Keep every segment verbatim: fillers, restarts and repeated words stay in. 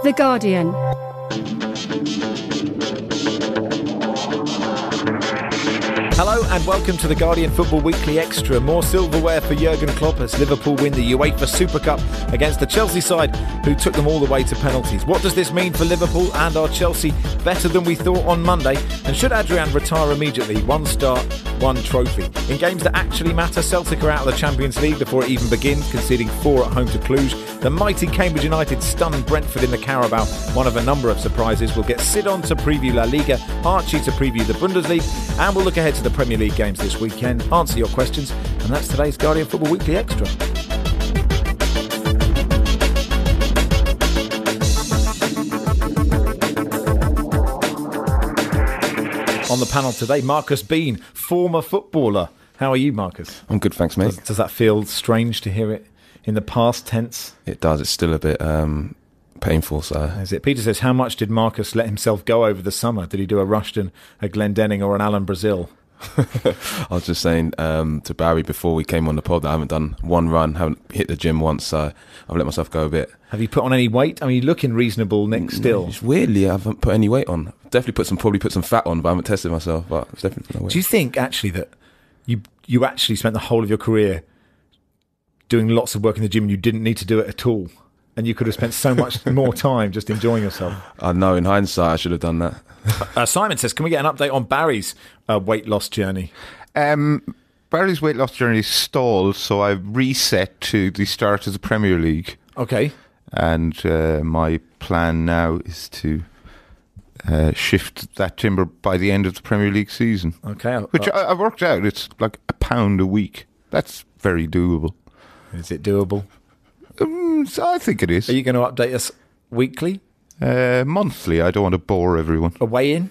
The Guardian. Hello and welcome to the Guardian Football Weekly Extra. More silverware for Jurgen Klopp as Liverpool win the UEFA Super Cup against the Chelsea side who took them all the way to penalties. What does this mean for Liverpool, and are Chelsea better than we thought on Monday? And should Adrian retire immediately? One start, one trophy. In games that actually matter, Celtic are out of the Champions League before it even begins, conceding four at home to Cluj. The mighty Cambridge United stunned Brentford in the Carabao, one of a number of surprises. We'll get Sid on to preview La Liga, Archie to preview the Bundesliga, and we'll look ahead to the Premier League games this weekend, answer your questions, and that's today's Guardian Football Weekly Extra. On the panel today, Marcus Bean, former footballer. How are you, Marcus? I'm good, thanks, mate. Does, does that feel strange to hear it in the past tense? It does. It's still a bit um, painful. So, is it? Peter says, how much did Marcus let himself go over the summer? Did he do a Rushden, a Glendenning, or an Alan Brazil? I was just saying um, to Barry before we came on the pod that I haven't done one run, haven't hit the gym once, so I've let myself go a bit. Have you put on any weight? I mean, you're looking reasonable, Nick, still. It's weirdly, I haven't put any weight on. Definitely put some, probably put some fat on, but I haven't tested myself. But it's definitely put no weight. Do you think actually that you you actually spent the whole of your career doing lots of work in the gym and you didn't need to do it at all? And you could have spent so much more time just enjoying yourself. I know, in hindsight, I should have done that. uh, Simon says, can we get an update on Barry's uh, weight loss journey? Um, Barry's weight loss journey stalled, so I've reset to the start of the Premier League. Okay. And uh, my plan now is to uh, shift that timber by the end of the Premier League season. Okay. Which I, I've worked out, it's like a pound a week. That's very doable. Is it doable? Um, so I think it is. Are you going to update us weekly? Uh, monthly. I don't want to bore everyone. A weigh-in?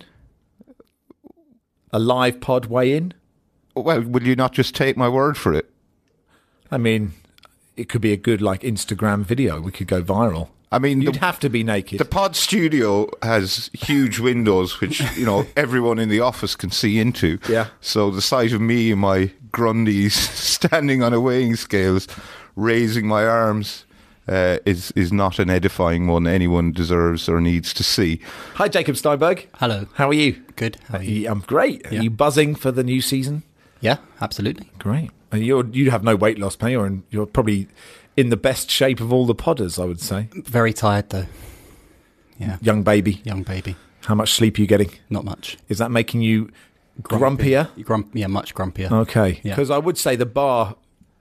A live pod weigh-in? Well, will you not just take my word for it? I mean, it could be a good like Instagram video. We could go viral. I mean, you'd the, have to be naked. The pod studio has huge windows, which you know everyone in the office can see into. Yeah. So the sight of me and my Grundies standing on a weighing scales, raising my arms, uh, is is not an edifying one anyone deserves or needs to see. Hi, Jacob Steinberg. Hello. How are you? Good. How are you? I'm great. Yeah. Are you buzzing for the new season? Yeah, absolutely. Great. And you're you have no weight loss, Penny, or you're probably in the best shape of all the podders, I would say. Very tired though. Yeah. Young baby. Young baby. How much sleep are you getting? Not much. Is that making you Grumpy. grumpier? Grump, yeah, much grumpier. Okay. Because yeah. I would say the bar,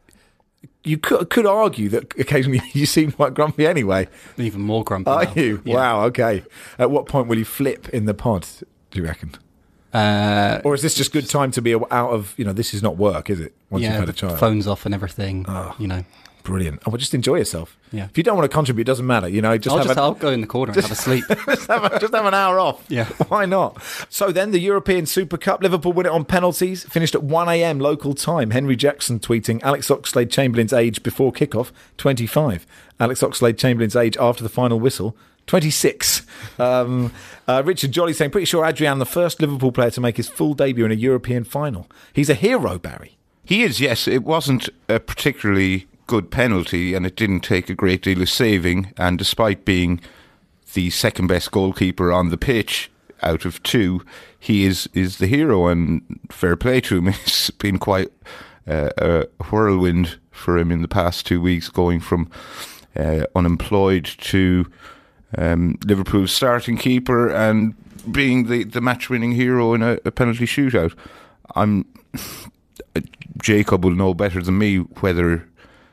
you could, could argue that occasionally you seem quite grumpy anyway. Even more grumpy. Are now. you? Yeah. Wow, okay. At what point will you flip in the pod, do you reckon? Uh, or is this just good time to be out of, you know, this is not work, is it? Once yeah, you've had a child. Phones off and everything, oh, you know. Brilliant. Oh, well, just enjoy yourself. Yeah. If you don't want to contribute, it doesn't matter. You know, just I'll have just an, I'll go in the corner just, and have a sleep. just, have a, just have an hour off. Yeah. Why not? So then the European Super Cup, Liverpool win it on penalties, finished at one a.m. local time. Henry Jackson tweeting, Alex Oxlade-Chamberlain's age before kickoff, twenty-five. Alex Oxlade-Chamberlain's age after the final whistle, twenty-six. Um, uh, Richard Jolly saying, pretty sure Adrian, the first Liverpool player to make his full debut in a European final. He's a hero, Barry. He is, yes. It wasn't a particularly good penalty and it didn't take a great deal of saving, and despite being the second best goalkeeper on the pitch out of two, he is, is the hero, and fair play to him. It's been quite uh, a whirlwind for him in the past two weeks, going from uh, unemployed to um, Liverpool's starting keeper and being the, the match-winning hero in a, a penalty shootout. I'm Jacob will know better than me whether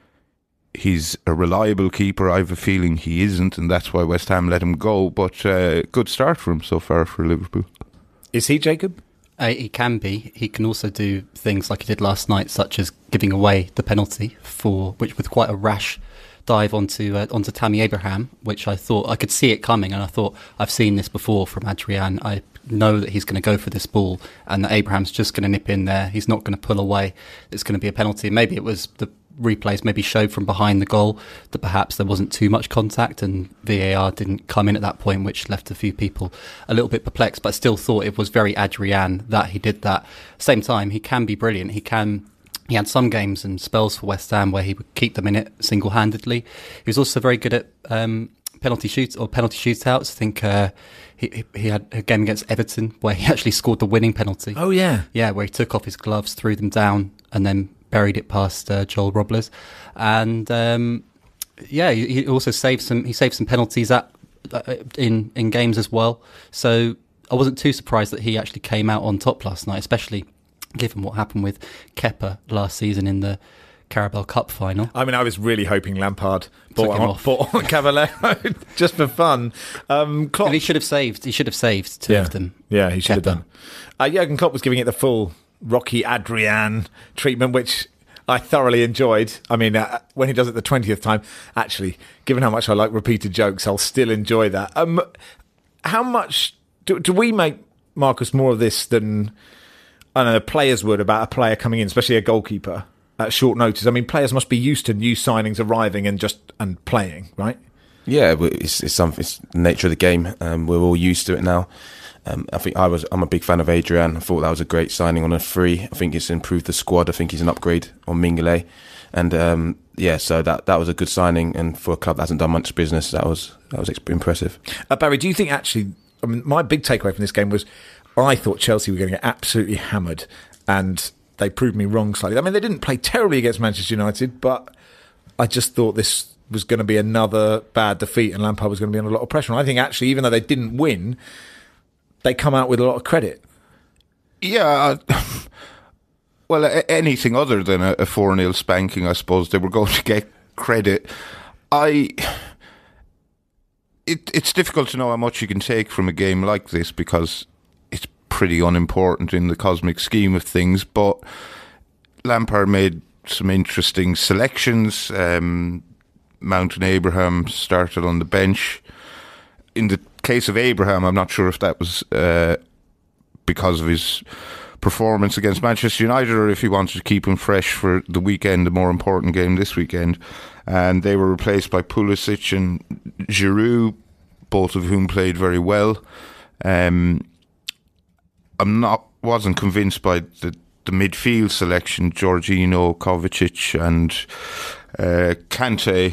he's a reliable keeper. I have a feeling he isn't, and that's why West Ham let him go. But uh, good start for him so far for Liverpool. Is he, Jacob? Uh, he can be. He can also do things like he did last night, such as giving away the penalty for which with quite a rash dive onto uh, onto Tammy Abraham, which I thought I could see it coming, and I thought I've seen this before from Adrian. I know that he's going to go for this ball, and that Abraham's just going to nip in there. He's not going to pull away. It's going to be a penalty. Maybe it was the replays maybe showed from behind the goal that perhaps there wasn't too much contact and V A R didn't come in at that point, which left a few people a little bit perplexed, but I still thought it was very Adrian that he did that. Same time, he can be brilliant. He can He had some games and spells for West Ham where he would keep them in it single-handedly. He was also very good at um, penalty shoots or penalty shootouts. I think uh, he he had a game against Everton where he actually scored the winning penalty. Oh yeah, yeah, where he took off his gloves, threw them down, and then buried it past uh, Joel Robles. And um, yeah, he, he also saved some. He saved some penalties at uh, in in games as well. So I wasn't too surprised that he actually came out on top last night, especially given what happened with Kepa last season in the Carabao Cup final. I mean, I was really hoping Lampard Took bought him on, off. bought on Cavallero just for fun. Um, Klopp, And he should have saved. He should have saved two yeah. of them. Yeah, he should have Kepa. done. Uh, Jurgen Klopp was giving it the full Rocky Adrian treatment, which I thoroughly enjoyed. I mean, uh, when he does it the twentieth time, actually, given how much I like repeated jokes, I'll still enjoy that. Um, how much do, do we make, Marcus, more of this than I don't know players would about a player coming in, especially a goalkeeper, at short notice? I mean, players must be used to new signings arriving and just and playing, right? Yeah, but it's it's something. It's the nature of the game. Um, we're all used to it now. Um, I think I was. I'm a big fan of Adrian. I thought that was a great signing on a free. I think it's improved the squad. I think he's an upgrade on Mingele, and um, yeah, so that that was a good signing. And for a club that hasn't done much business, that was that was impressive. Uh, Barry, do you think actually? I mean, my big takeaway from this game was I thought Chelsea were going to get absolutely hammered, and they proved me wrong slightly. I mean, they didn't play terribly against Manchester United, but I just thought this was going to be another bad defeat, and Lampard was going to be under a lot of pressure. And I think actually, even though they didn't win, they come out with a lot of credit. Yeah, uh, well, a- anything other than a four nil spanking, I suppose they were going to get credit. I, it, it's difficult to know how much you can take from a game like this because it's pretty unimportant in the cosmic scheme of things. But Lampard made some interesting selections. Um, Mount and Abraham started on the bench. In the case of Abraham, I'm not sure if that was uh, because of his performance against Manchester United or if he wanted to keep him fresh for the weekend, the more important game this weekend. And they were replaced by Pulisic and Giroud, both of whom played very well. Um, I'm not wasn't convinced by the, the midfield selection, Jorginho, Kovacic and uh, Kante.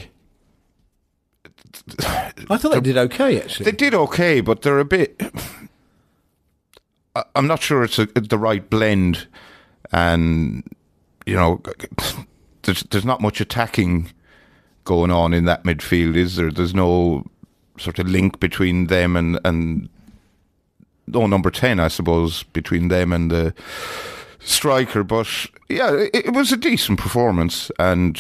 I thought they did okay, actually. They did okay, but they're a bit... I'm not sure it's a, the right blend. And, you know, there's, there's not much attacking going on in that midfield, is there? There's no sort of link between them and... and no, number ten, I suppose, between them and the striker. But, yeah, it, it was a decent performance, and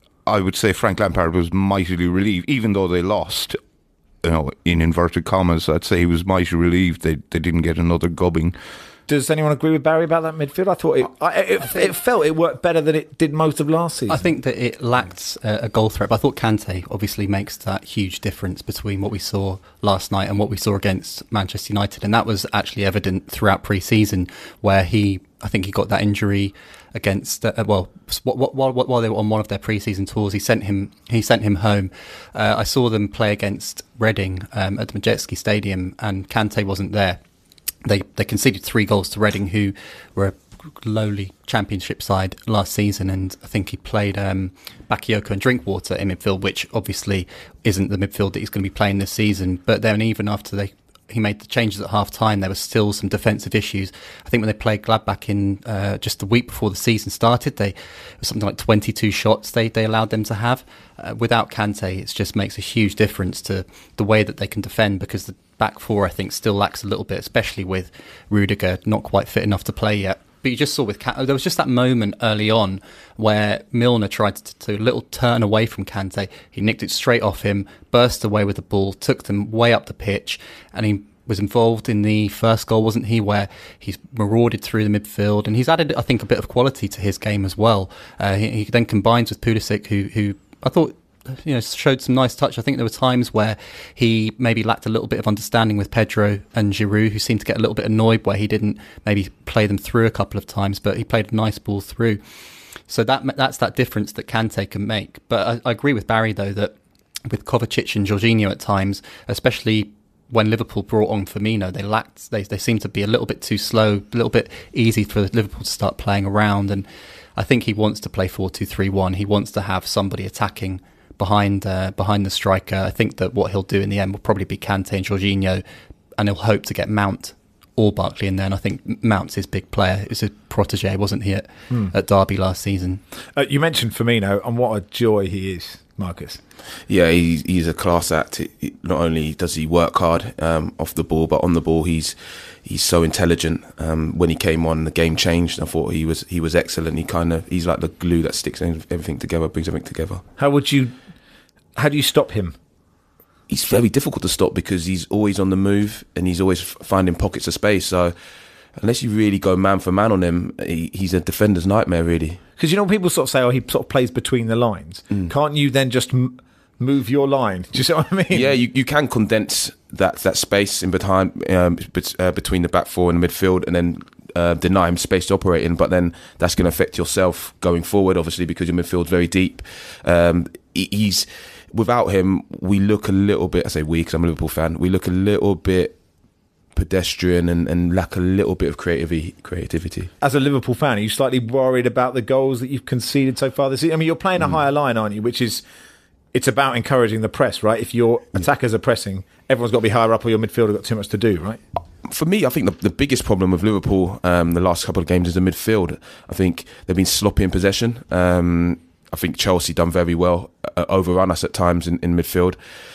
I would say Frank Lampard was mightily relieved, even though they lost, you know, in inverted commas. I'd say he was mightily relieved they, they didn't get another gubbing. Does anyone agree with Barry about that midfield? I thought it, I, it, it felt it worked better than it did most of last season. I think that it lacked a, a goal threat, but I thought Kante obviously makes that huge difference between what we saw last night and what we saw against Manchester United, and that was actually evident throughout pre-season, where he, I think he got that injury against, uh, well, while, while, while they were on one of their pre-season tours, he sent him he sent him home. Uh, I saw them play against Reading um, at the Majetski Stadium, and Kante wasn't there. They they conceded three goals to Reading, who were a lowly championship side last season, and I think he played um, Bakayoko and Drinkwater in midfield, which obviously isn't the midfield that he's going to be playing this season. But then even after they he made the changes at half time, there were still some defensive issues. I think when they played Gladbach in uh, just the week before the season started, they it was something like twenty-two shots they, they allowed them to have. Uh, without Kante, it just makes a huge difference to the way that they can defend, because the back four, I think, still lacks a little bit, especially with Rudiger not quite fit enough to play yet. But you just saw with Kante, there was just that moment early on where Milner tried to do a little turn away from Kante. He nicked it straight off him, burst away with the ball, took them way up the pitch, and he was involved in the first goal, wasn't he, where he's marauded through the midfield, and he's added, I think, a bit of quality to his game as well. Uh, he, he then combines with Pulisic, who, who I thought, you know, showed some nice touch. I think there were times where he maybe lacked a little bit of understanding with Pedro and Giroud, who seemed to get a little bit annoyed where he didn't maybe play them through a couple of times, but he played a nice ball through. So that that's that difference that Kante can make. But I, I agree with Barry, though, that with Kovacic and Jorginho at times, especially when Liverpool brought on Firmino, they lacked, they, they seemed to be a little bit too slow, a little bit easy for Liverpool to start playing around. And I think he wants to play four two three one. He wants to have somebody attacking behind uh, behind the striker. I think that what he'll do in the end will probably be Kante and Jorginho, and he'll hope to get Mount or Barkley in there. And I think Mount's his big player. He's a protege, wasn't he, at, hmm. at Derby last season? Uh, you mentioned Firmino, and what a joy he is, Marcus. Yeah, he's, he's a class act. Not only does he work hard um, off the ball, but on the ball he's he's so intelligent. Um, when he came on, the game changed. I thought he was he was excellent. He kind of he's like the glue that sticks everything together, brings everything together. How would you? How do you stop him? He's very difficult to stop because he's always on the move and he's always finding pockets of space. So unless you really go man for man on him, he, he's a defender's nightmare, really. Because, you know, people sort of say, oh, he sort of plays between the lines. Mm. Can't you then just m- move your line? Do you see what I mean? Yeah, you, you can condense that, that space in behind, um, bet, uh, between the back four and the midfield, and then uh, deny him space to operate in. But then that's going to affect yourself going forward, obviously, because your midfield's very deep. Um, he's... Without him, we look a little bit, I say we because I'm a Liverpool fan, we look a little bit pedestrian and, and lack a little bit of creativity. creativity. As a Liverpool fan, are you slightly worried about the goals that you've conceded so far this season? I mean, you're playing a mm. higher line, aren't you? Which is, it's about encouraging the press, right? If your attackers are pressing, everyone's got to be higher up or your midfielder got too much to do, right? For me, I think the, the biggest problem with Liverpool um, the last couple of games is the midfield. I think they've been sloppy in possession. Um I think Chelsea done very well, uh, overrun us at times in, in midfield.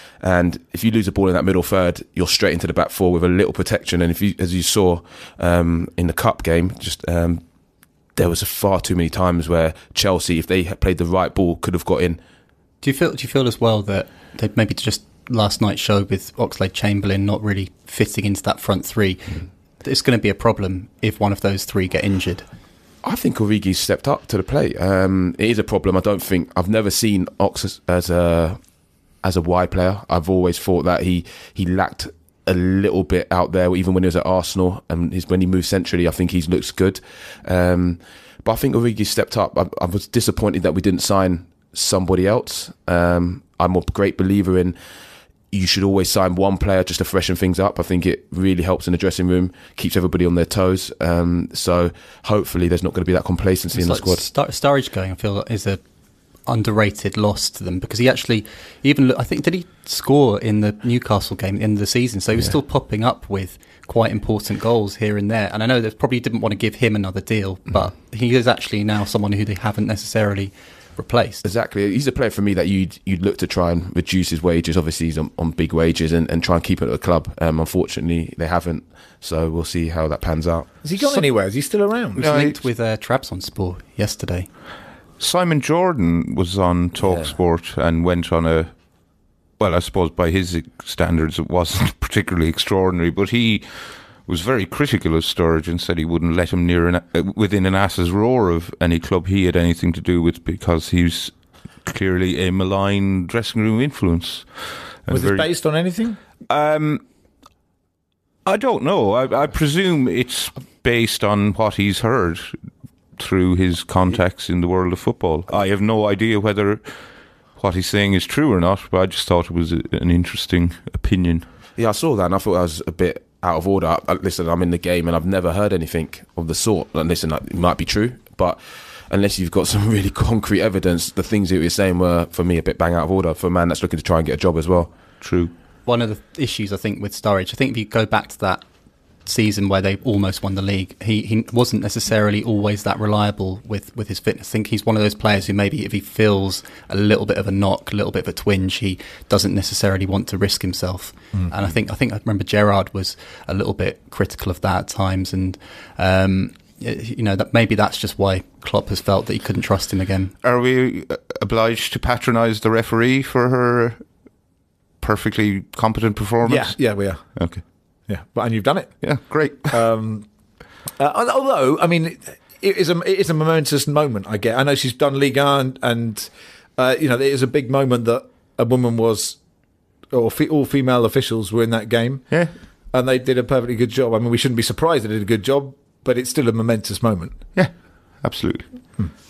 And if you lose the ball in that middle third, you're straight into the back four with a little protection. And if you, as you saw um, in the cup game, just um, there was far too many times where Chelsea, if they had played the right ball, could have got in. Do you feel? Do you feel as well that they maybe just last night's show with Oxlade-Chamberlain not really fitting into that front three? Mm. It's going to be a problem if one of those three get injured. I think Origi's stepped up to the plate. Um, it is a problem. I don't think I've never seen Ox as, as a as a wide player. I've always thought that he he lacked a little bit out there, even when he was at Arsenal. And his, when he moved centrally, I think he looks good. Um, but I think Origi stepped up. I, I was disappointed that we didn't sign somebody else. Um, I'm a great believer in. You should always sign one player just to freshen things up. I think it really helps in the dressing room, keeps everybody on their toes. Um, so hopefully there's not going to be that complacency it's in like the squad. Star- Sturridge going, I feel, is a underrated loss to them because he actually even I think did he score in the Newcastle game at the end of the season? So he was yeah. still popping up with quite important goals here and there. And I know they probably didn't want to give him another deal, but mm. he is actually now someone who they haven't necessarily replaced. Exactly. He's a player for me that you'd you'd look to try and reduce his wages. Obviously he's on, on big wages and, and try and keep it at the club. Um, unfortunately they haven't, so we'll see how that pans out. Has he gone so, anywhere? Is he still around? He was no, linked with uh, Trabzonspor yesterday. Simon Jordan was on TalkSport yeah. and went on a, well I suppose by his standards it wasn't particularly extraordinary, but he was very critical of Sturridge and said he wouldn't let him near an, uh, within an ass's roar of any club he had anything to do with because he's clearly a malign dressing room influence. Was very, it based on anything? Um, I don't know. I, I presume it's based on what he's heard through his contacts in the world of football. I have no idea whether what he's saying is true or not, but I just thought it was a, an interesting opinion. Yeah, I saw that and I thought that was a bit out of order. Listen, I'm in the game and I've never heard anything of the sort. And listen, it might be true, but unless you've got some really concrete evidence, the things that you're saying were, for me, a bit bang out of order for a man that's looking to try and get a job as well. True. One of the issues, I think, with Sturridge, I think if you go back to that season where they almost won the league, he, he wasn't necessarily always that reliable with, with his fitness. I think he's one of those players who maybe if he feels a little bit of a knock, a little bit of a twinge, he doesn't necessarily want to risk himself. Mm-hmm. And I think I think I remember Gerrard was a little bit critical of that at times, and um, you know that maybe that's just why Klopp has felt that he couldn't trust him again. Are we obliged to patronise the referee for her perfectly competent performance? Yeah, yeah, we are. Okay. Yeah, but and you've done it. Yeah, great. Um, uh, although, I mean, it is a it is a momentous moment. I get. I know she's done Ligue one, and, and uh, you know, it is a big moment that a woman was, or fe- all female officials were in that game. Yeah, and they did a perfectly good job. I mean, we shouldn't be surprised they did a good job, but it's still a momentous moment. Yeah, absolutely. Hmm.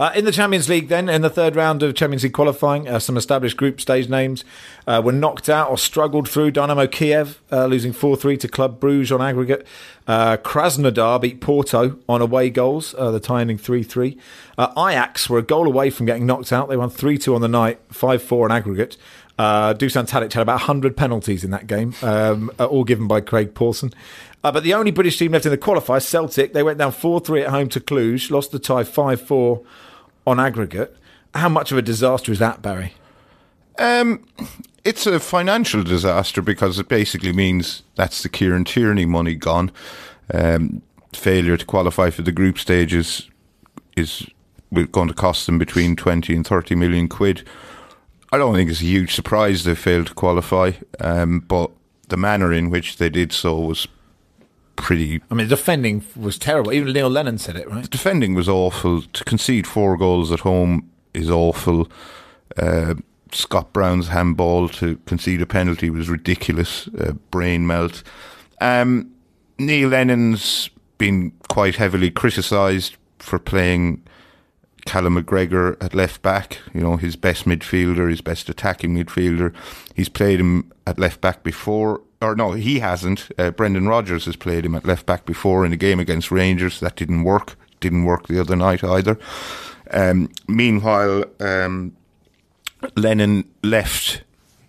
Uh, in the Champions League then, in the third round of Champions League qualifying, uh, some established group stage names uh, were knocked out or struggled through. Dynamo Kiev uh, losing four three to Club Brugge on aggregate. Uh, Krasnodar beat Porto on away goals, uh, the tie ending three three. Uh, Ajax were a goal away from getting knocked out. They won three two on the night, five four on aggregate. Uh, Dusan Tadic had about one hundred penalties in that game, um, all given by Craig Pawson. Uh, but the only British team left in the qualifiers, Celtic, they went down four three at home to Cluj, lost the tie five four on aggregate. How much of a disaster is that, Barry? Um, it's a financial disaster because it basically means that's the Kieran Tierney money gone. Um, failure to qualify for the group stages is going to cost them between twenty and thirty million quid. I don't think it's a huge surprise they failed to qualify, um, but the manner in which they did so was pretty... I mean, the defending was terrible. Even Neil Lennon said it, right? The defending was awful. To concede four goals at home is awful. Uh, Scott Brown's handball to concede a penalty was ridiculous. Uh, brain melt. Um, Neil Lennon's been quite heavily criticised for playing Callum McGregor at left back, you know, his best midfielder, his best attacking midfielder. He's played him at left back before, or no, he hasn't. Uh, Brendan Rodgers has played him at left back before in a game against Rangers. That didn't work. Didn't work the other night either. Um, meanwhile, um, Lennon left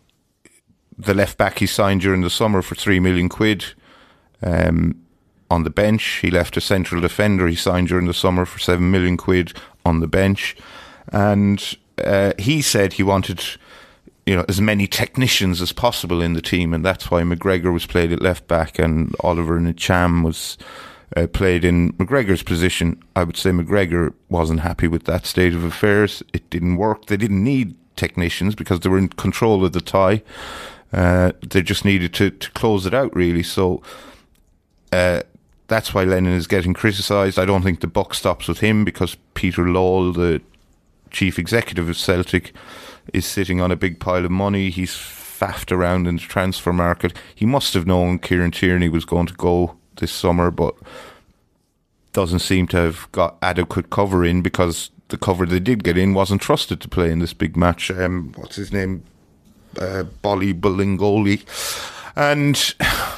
the left back he signed during the summer for three million quid. Um, on the bench. He left a central defender he signed during the summer for seven million quid on the bench. And uh, he said he wanted, you know, as many technicians as possible in the team, and that's why McGregor was played at left back and Oliver Nicham was uh, played in McGregor's position. I would say McGregor wasn't happy with that state of affairs. It didn't work. They didn't need technicians because they were in control of the tie. Uh, they just needed to, to close it out, really. So uh, that's why Lennon is getting criticised. I don't think the buck stops with him because Peter Lawwell, the chief executive of Celtic, is sitting on a big pile of money. He's faffed around in the transfer market. He must have known Kieran Tierney was going to go this summer, but doesn't seem to have got adequate cover in because the cover they did get in wasn't trusted to play in this big match. Um, what's his name? Uh, Bolly Bolingoli. And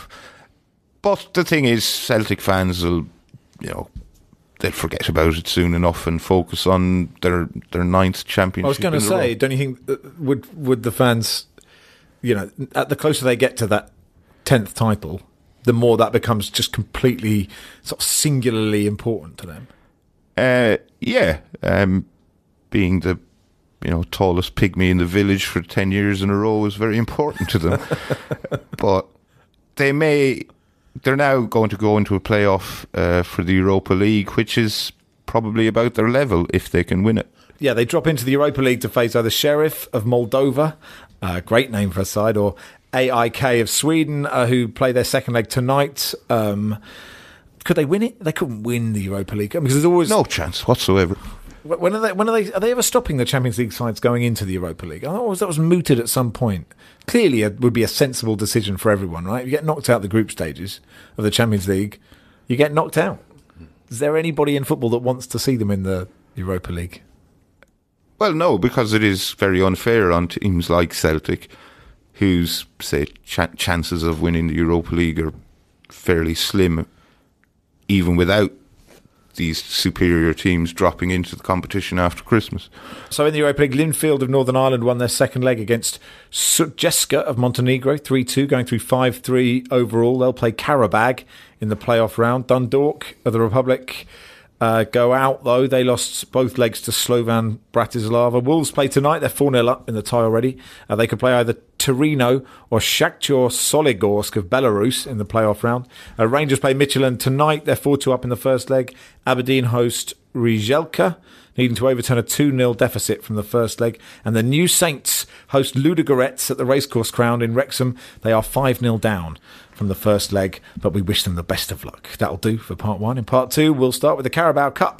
but the thing is, Celtic fans will, you know, they'll forget about it soon enough and focus on their their ninth championship. I was going to say, row. Don't you think uh, would would the fans, you know, at the closer they get to that tenth title, the more that becomes just completely sort of singularly important to them? Uh, yeah, um, being the you know tallest pygmy in the village for ten years in a row is very important to them. But they may. They're now going to go into a playoff uh, for the Europa League, which is probably about their level if they can win it. Yeah, they drop into the Europa League to face either Sheriff of Moldova, uh, great name for a side, or A I K of Sweden, uh, who play their second leg tonight. Um, could they win it? They couldn't win the Europa League because there's always no chance whatsoever. When are they? When are they? Are they ever stopping the Champions League sides going into the Europa League? I thought that was mooted at some point. Clearly, it would be a sensible decision for everyone, right? If you get knocked out the group stages of the Champions League, you get knocked out. Is there anybody in football that wants to see them in the Europa League? Well, no, because it is very unfair on teams like Celtic, whose say ch- chances of winning the Europa League are fairly slim, even without these superior teams dropping into the competition after Christmas. So in the Europa League, Linfield of Northern Ireland won their second leg against Sutjeska of Montenegro, three two, going through five three overall. They'll play Karabag in the playoff round. Dundalk of the Republic uh, go out, though. They lost both legs to Slovan Bratislava. Wolves play tonight. They're four nil up in the tie already. Uh, they could play either Torino or Shakhtar Soligorsk of Belarus in the playoff round. Uh, Rangers play Midtjylland tonight. They're four two up in the first leg. Aberdeen host Rijeka, needing to overturn a two nil deficit from the first leg. And the New Saints host Ludogorets at the Racecourse Ground in Wrexham. They are five nil down from the first leg, but we wish them the best of luck. That'll do for part one. In part two, we'll start with the Carabao Cup.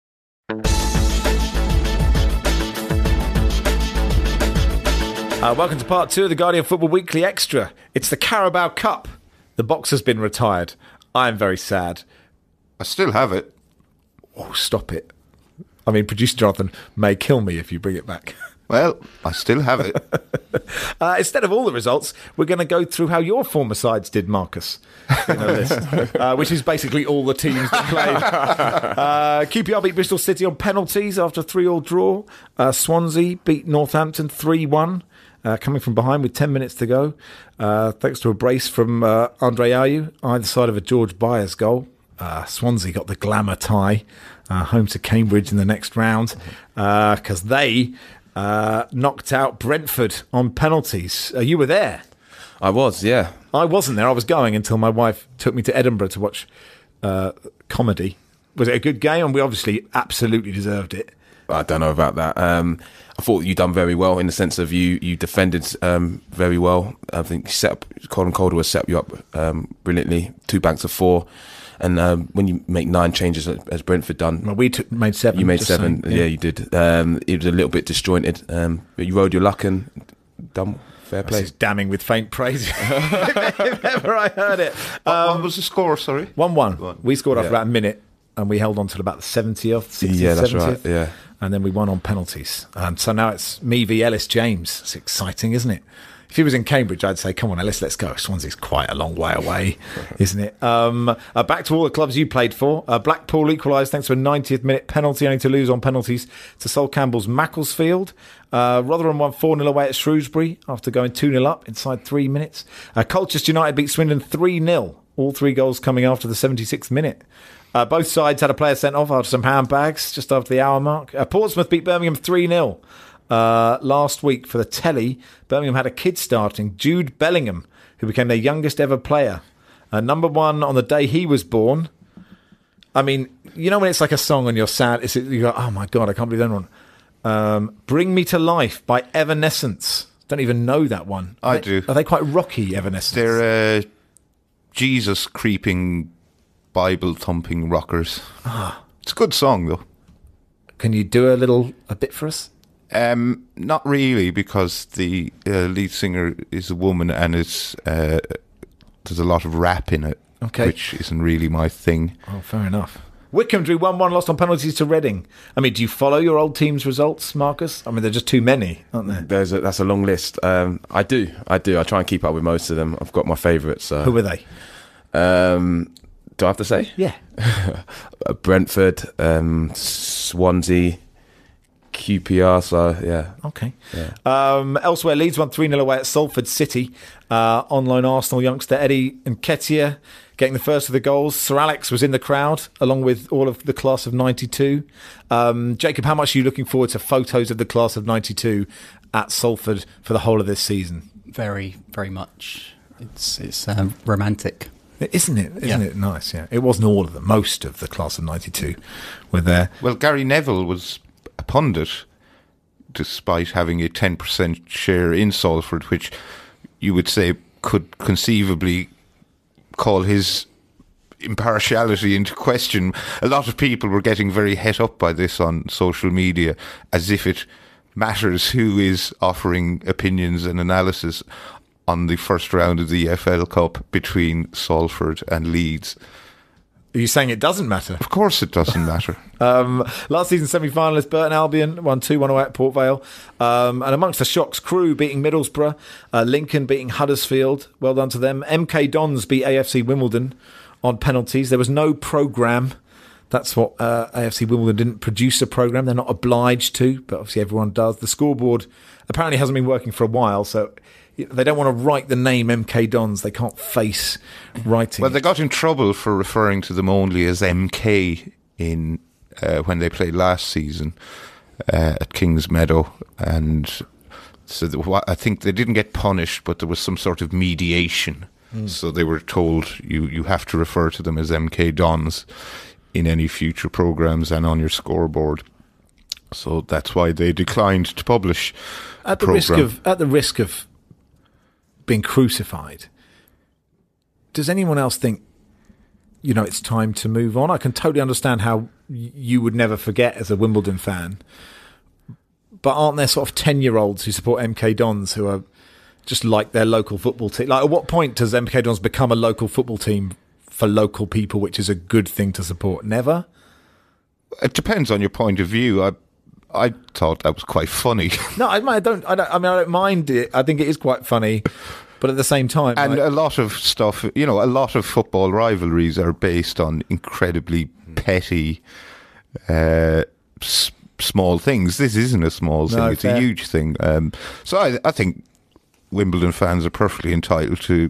Uh, welcome to part two of the Guardian Football Weekly Extra. It's the Carabao Cup. The box has been retired. I am very sad. I still have it. Oh, stop it. I mean, producer Jonathan may kill me if you bring it back. Well, I still have it. uh, instead of all the results, we're going to go through how your former sides did, Marcus, in a list, uh, which is basically all the teams that played. Uh, Q P R beat Bristol City on penalties after a three-all draw. Uh, Swansea beat Northampton three one, uh, coming from behind with ten minutes to go, uh, thanks to a brace from uh, Andre Ayew, either side of a George Byers goal. Uh, Swansea got the glamour tie, uh, home to Cambridge in the next round, because uh, they... Uh, knocked out Brentford on penalties. Uh, you were there. I was, yeah. I wasn't there. I was going until my wife took me to Edinburgh to watch uh, comedy. Was it a good game? And we obviously absolutely deserved it. I don't know about that. Um, I thought you done very well in the sense of you you defended um, very well. I think you set up, Colin Calderwood set you up um, brilliantly. Two banks of four. And um, when you make nine changes, as Brentford done, well, we took, made seven. You made seven, saying, yeah. yeah, you did. Um, it was a little bit disjointed, um, but you rode your luck and done fair play. This is damning with faint praise. If ever I heard it. Um, Um, what was the score? Sorry, one one. We scored after yeah. about a minute, and we held on till about the seventieth, sixtieth, Yeah, that's seventieth, right. Yeah, and then we won on penalties. And so now it's me v Ellis James. It's exciting, isn't it? If he was in Cambridge, I'd say, come on, Ellis, let's go. Swansea's quite a long way away, isn't it? Um, uh, back to all the clubs you played for. Uh, Blackpool equalised thanks to a ninetieth minute penalty, only to lose on penalties to Sol Campbell's Macclesfield. Uh, Rotherham won four nil away at Shrewsbury after going two nil up inside three minutes. Uh, Colchester United beat Swindon three nil, all three goals coming after the seventy-sixth minute. Uh, both sides had a player sent off after some handbags just after the hour mark. Uh, Portsmouth beat Birmingham three nil. Uh, last week for the telly, Birmingham had a kid starting, Jude Bellingham, who became their youngest ever player. Uh, number one on the day he was born. I mean, you know when it's like a song and you're sad, it's, you go, oh my God, I can't believe that one. Um, Bring Me to Life by Evanescence. Don't even know that one. I are do. They, are they quite rocky, Evanescence? They're uh, Jesus creeping, Bible thumping rockers. Ah. It's a good song though. Can you do a little, a bit for us? Um, not really, because the uh, lead singer is a woman, and it's uh, there's a lot of rap in it, okay. which isn't really my thing. Oh, fair enough. Wycombe drew one one, lost on penalties to Reading. I mean, do you follow your old team's results, Marcus? I mean, they're just too many, aren't there? There's a, that's a long list. Um, I do, I do. I try and keep up with most of them. I've got my favourites. So. Who were they? Um, do I have to say? Yeah. Brentford, um, Swansea, Q P R, so yeah. Okay. Yeah. Um, elsewhere, Leeds won three nil away at Salford City. Uh, on-loan Arsenal youngster Eddie Nketiah getting the first of the goals. Sir Alex was in the crowd, along with all of the class of ninety-two. Um, Jacob, how much are you looking forward to photos of the class of ninety-two at Salford for the whole of this season? Very, very much. It's it's um, romantic. Isn't it? Isn't Yeah. it nice? Yeah. It wasn't all of them. Most of the class of ninety-two were there. Well, Gary Neville was a pundit, despite having a ten percent share in Salford, which you would say could conceivably call his impartiality into question. A lot of people were getting very het up by this on social media, as if it matters who is offering opinions and analysis on the first round of the E F L Cup between Salford and Leeds. Are you saying it doesn't matter? Of course it doesn't matter. Um, last season semi-finalist Burton Albion won two one away at Port Vale. Um, and amongst the shocks, Crewe beating Middlesbrough, uh, Lincoln beating Huddersfield. Well done to them. M K Dons beat A F C Wimbledon on penalties. There was no programme. That's what uh, A F C Wimbledon didn't produce a programme. They're not obliged to, but obviously everyone does. The scoreboard apparently hasn't been working for a while, so they don't want to write the name M K Dons. They can't face writing. Well, they got in trouble for referring to them only as M K in uh, when they played last season uh, at Kings Meadow, and so the, I think they didn't get punished, but there was some sort of mediation. Mm. So they were told you you have to refer to them as M K Dons in any future programs and on your scoreboard. So that's why they declined to publish at the program. risk of at the risk of being crucified. Does anyone else think, you know, it's time to move on? I can totally understand how y- you would never forget as a Wimbledon fan, but aren't there sort of ten-year-olds who support M K Dons who are just like their local football team? Like, at what point does M K Dons become a local football team for local people, which is a good thing to support? Never? It depends on your point of view. I I thought that was quite funny. No, I, I don't. I don't. I mean, I don't mind it. I think it is quite funny, but at the same time, and like, a lot of stuff, you know, a lot of football rivalries are based on incredibly petty, uh, s- small things. This isn't a small thing; No, it's fair. a huge thing. Um, so I, I think Wimbledon fans are perfectly entitled to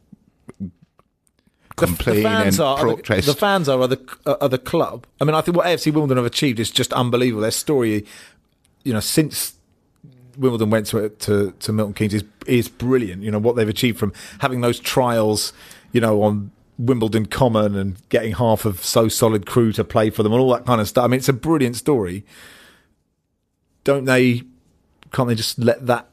complain the fans and are, protest. The, the fans are the uh, are the club. I mean, I think what A F C Wimbledon have achieved is just unbelievable. Their story, you know, since Wimbledon went to to, to Milton Keynes is is brilliant. You know what they've achieved from having those trials, you know, on Wimbledon Common and getting half of So Solid Crew to play for them and all that kind of stuff. I mean, it's a brilliant story. Don't they? Can't they just let that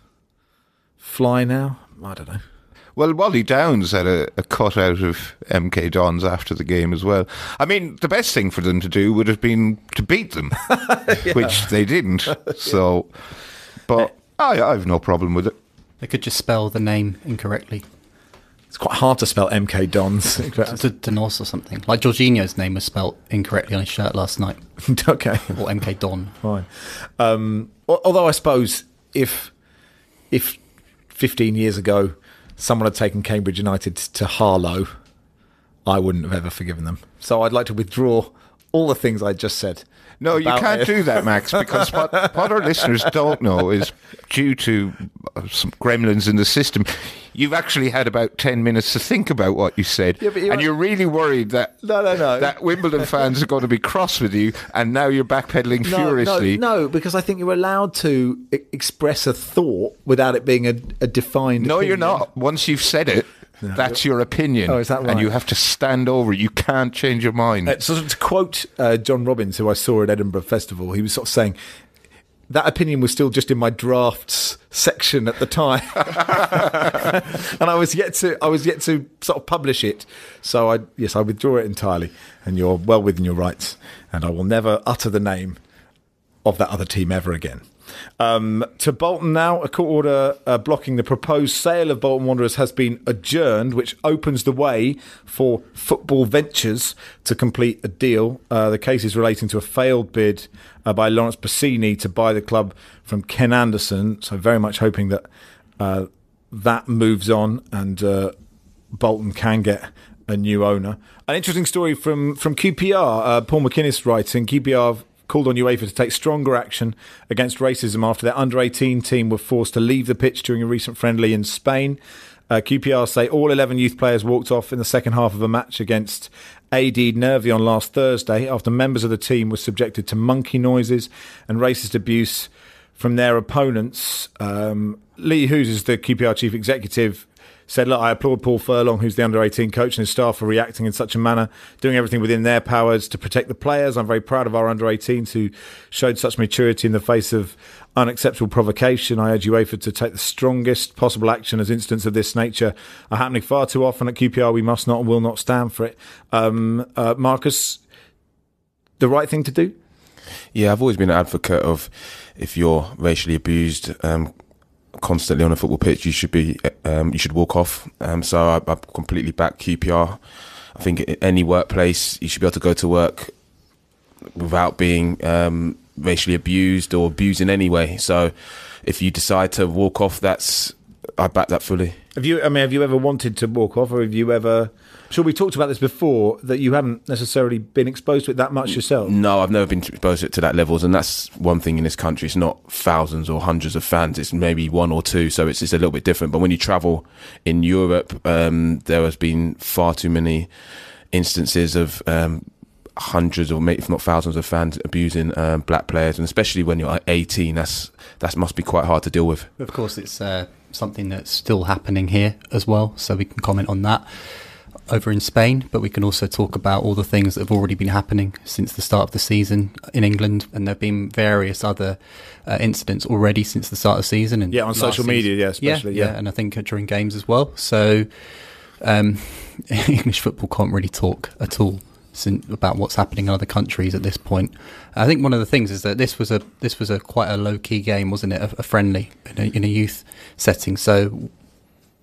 fly now? I don't know. Well, Wally Downs had a, a cut out of M K Dons after the game as well. I mean, the best thing for them to do would have been to beat them, yeah. which they didn't. So, but I, I have no problem with it. They could just spell the name incorrectly. It's quite hard to spell M K Dons. Donos or something. Like Jorginho's name was spelt incorrectly on his shirt last night. Okay. Or M K Don. Fine. Um, although I suppose if if fifteen years ago someone had taken Cambridge United to Harlow, I wouldn't have ever forgiven them. So I'd like to withdraw all the things I just said. No, you can't it. do that, Max, because what, what our listeners don't know is due to some gremlins in the system, you've actually had about ten minutes to think about what you said, yeah, you're and you're really worried that no, no, no. that Wimbledon fans are going to be cross with you, and now you're backpedaling no, furiously. No, no, because I think you're allowed to I- express a thought without it being a, a defined No, opinion. you're not. Once you've said it, no, that's your opinion. Oh, is that right? And you have to stand over it. You can't change your mind. Uh, so to quote uh, John Robbins, who I saw at Edinburgh Festival, he was sort of saying, that opinion was still just in my drafts section at the time. And I was yet to I was yet to sort of publish it. So I yes, I withdraw it entirely. And you're well within your rights. And I will never utter the name of that other team ever again. Um, to Bolton now, a court order uh, blocking the proposed sale of Bolton Wanderers has been adjourned, which opens the way for Football Ventures to complete a deal. Uh, the case is relating to a failed bid uh, by Lawrence Bassini to buy the club from Ken Anderson. So very much hoping that uh, that moves on and uh, Bolton can get a new owner. An interesting story from, from Q P R. Uh, Paul McInnes writing, Q P R called on UEFA to take stronger action against racism after their under eighteen team were forced to leave the pitch during a recent friendly in Spain. Uh, Q P R say all eleven youth players walked off in the second half of a match against A D Nervion last Thursday after members of the team were subjected to monkey noises and racist abuse from their opponents. Um, Lee Hughes is the Q P R chief executive. Said, look, I applaud Paul Furlong, who's the under eighteen coach, and his staff for reacting in such a manner, doing everything within their powers to protect the players. I'm very proud of our under eighteens who showed such maturity in the face of unacceptable provocation. I urge UEFA to take the strongest possible action as incidents of this nature are happening far too often at Q P R. We must not and will not stand for it. Um, uh, Marcus, the right thing to do? Yeah, I've always been an advocate of if you're racially abused um, constantly on a football pitch, you should be um, you should walk off. Um, so I, I completely back Q P R. I think in any workplace you should be able to go to work without being um, racially abused or abused in any way. So if you decide to walk off, that's I back that fully. Have you? I mean, have you ever wanted to walk off, or have you ever? Sure, we talked about this before, that you haven't necessarily been exposed to it that much yourself. No, I've never been exposed to it to that levels, and that's one thing in this country. It's not thousands or hundreds of fans; it's maybe one or two, so it's, it's a little bit different. But when you travel in Europe, um, there has been far too many instances of um, hundreds or maybe if not thousands of fans abusing um, black players, and especially when you're eighteen, that's that must be quite hard to deal with. Of course, it's uh, something that's still happening here as well, so we can comment on that over in Spain, but we can also talk about all the things that have already been happening since the start of the season in England, and there have been various other uh, incidents already since the start of the season. And yeah, on social season. media, yeah, especially. Yeah, yeah. yeah, and I think during games as well. So um, English football can't really talk at all since, about what's happening in other countries at this point. I think one of the things is that this was a this was a quite a low key game, wasn't it? A, a friendly in a, in a youth setting. So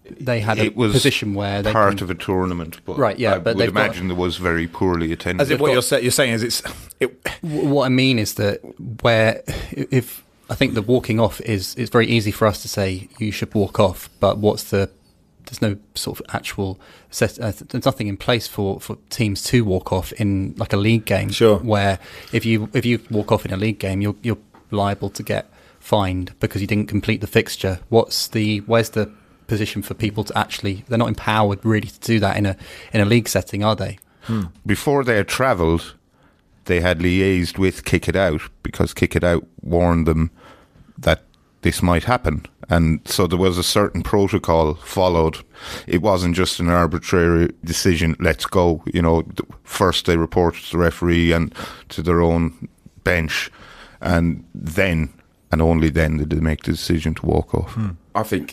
they had a it was position where they part can, of a tournament, but right, yeah, I but would they've got- imagine there was very poorly attended. As if what got- you're, say, you're saying is it's... It, W- What I mean is that where if I think the walking off is it's very easy for us to say you should walk off, but what's the there's no sort of actual set, uh, there's nothing in place for, for teams to walk off in like a league game. Sure. Where if you if you walk off in a league game, you're you're liable to get fined because you didn't complete the fixture. What's the where's the position for people to actually? They're not empowered really to do that in a in a league setting, are they? Before they had travelled, they had liaised with Kick It Out because Kick It Out warned them that this might happen. And so there was a certain protocol followed. It wasn't just an arbitrary decision, let's go. You know, th- first they reported to the referee and to their own bench. And then, and only then, did they make the decision to walk off. I think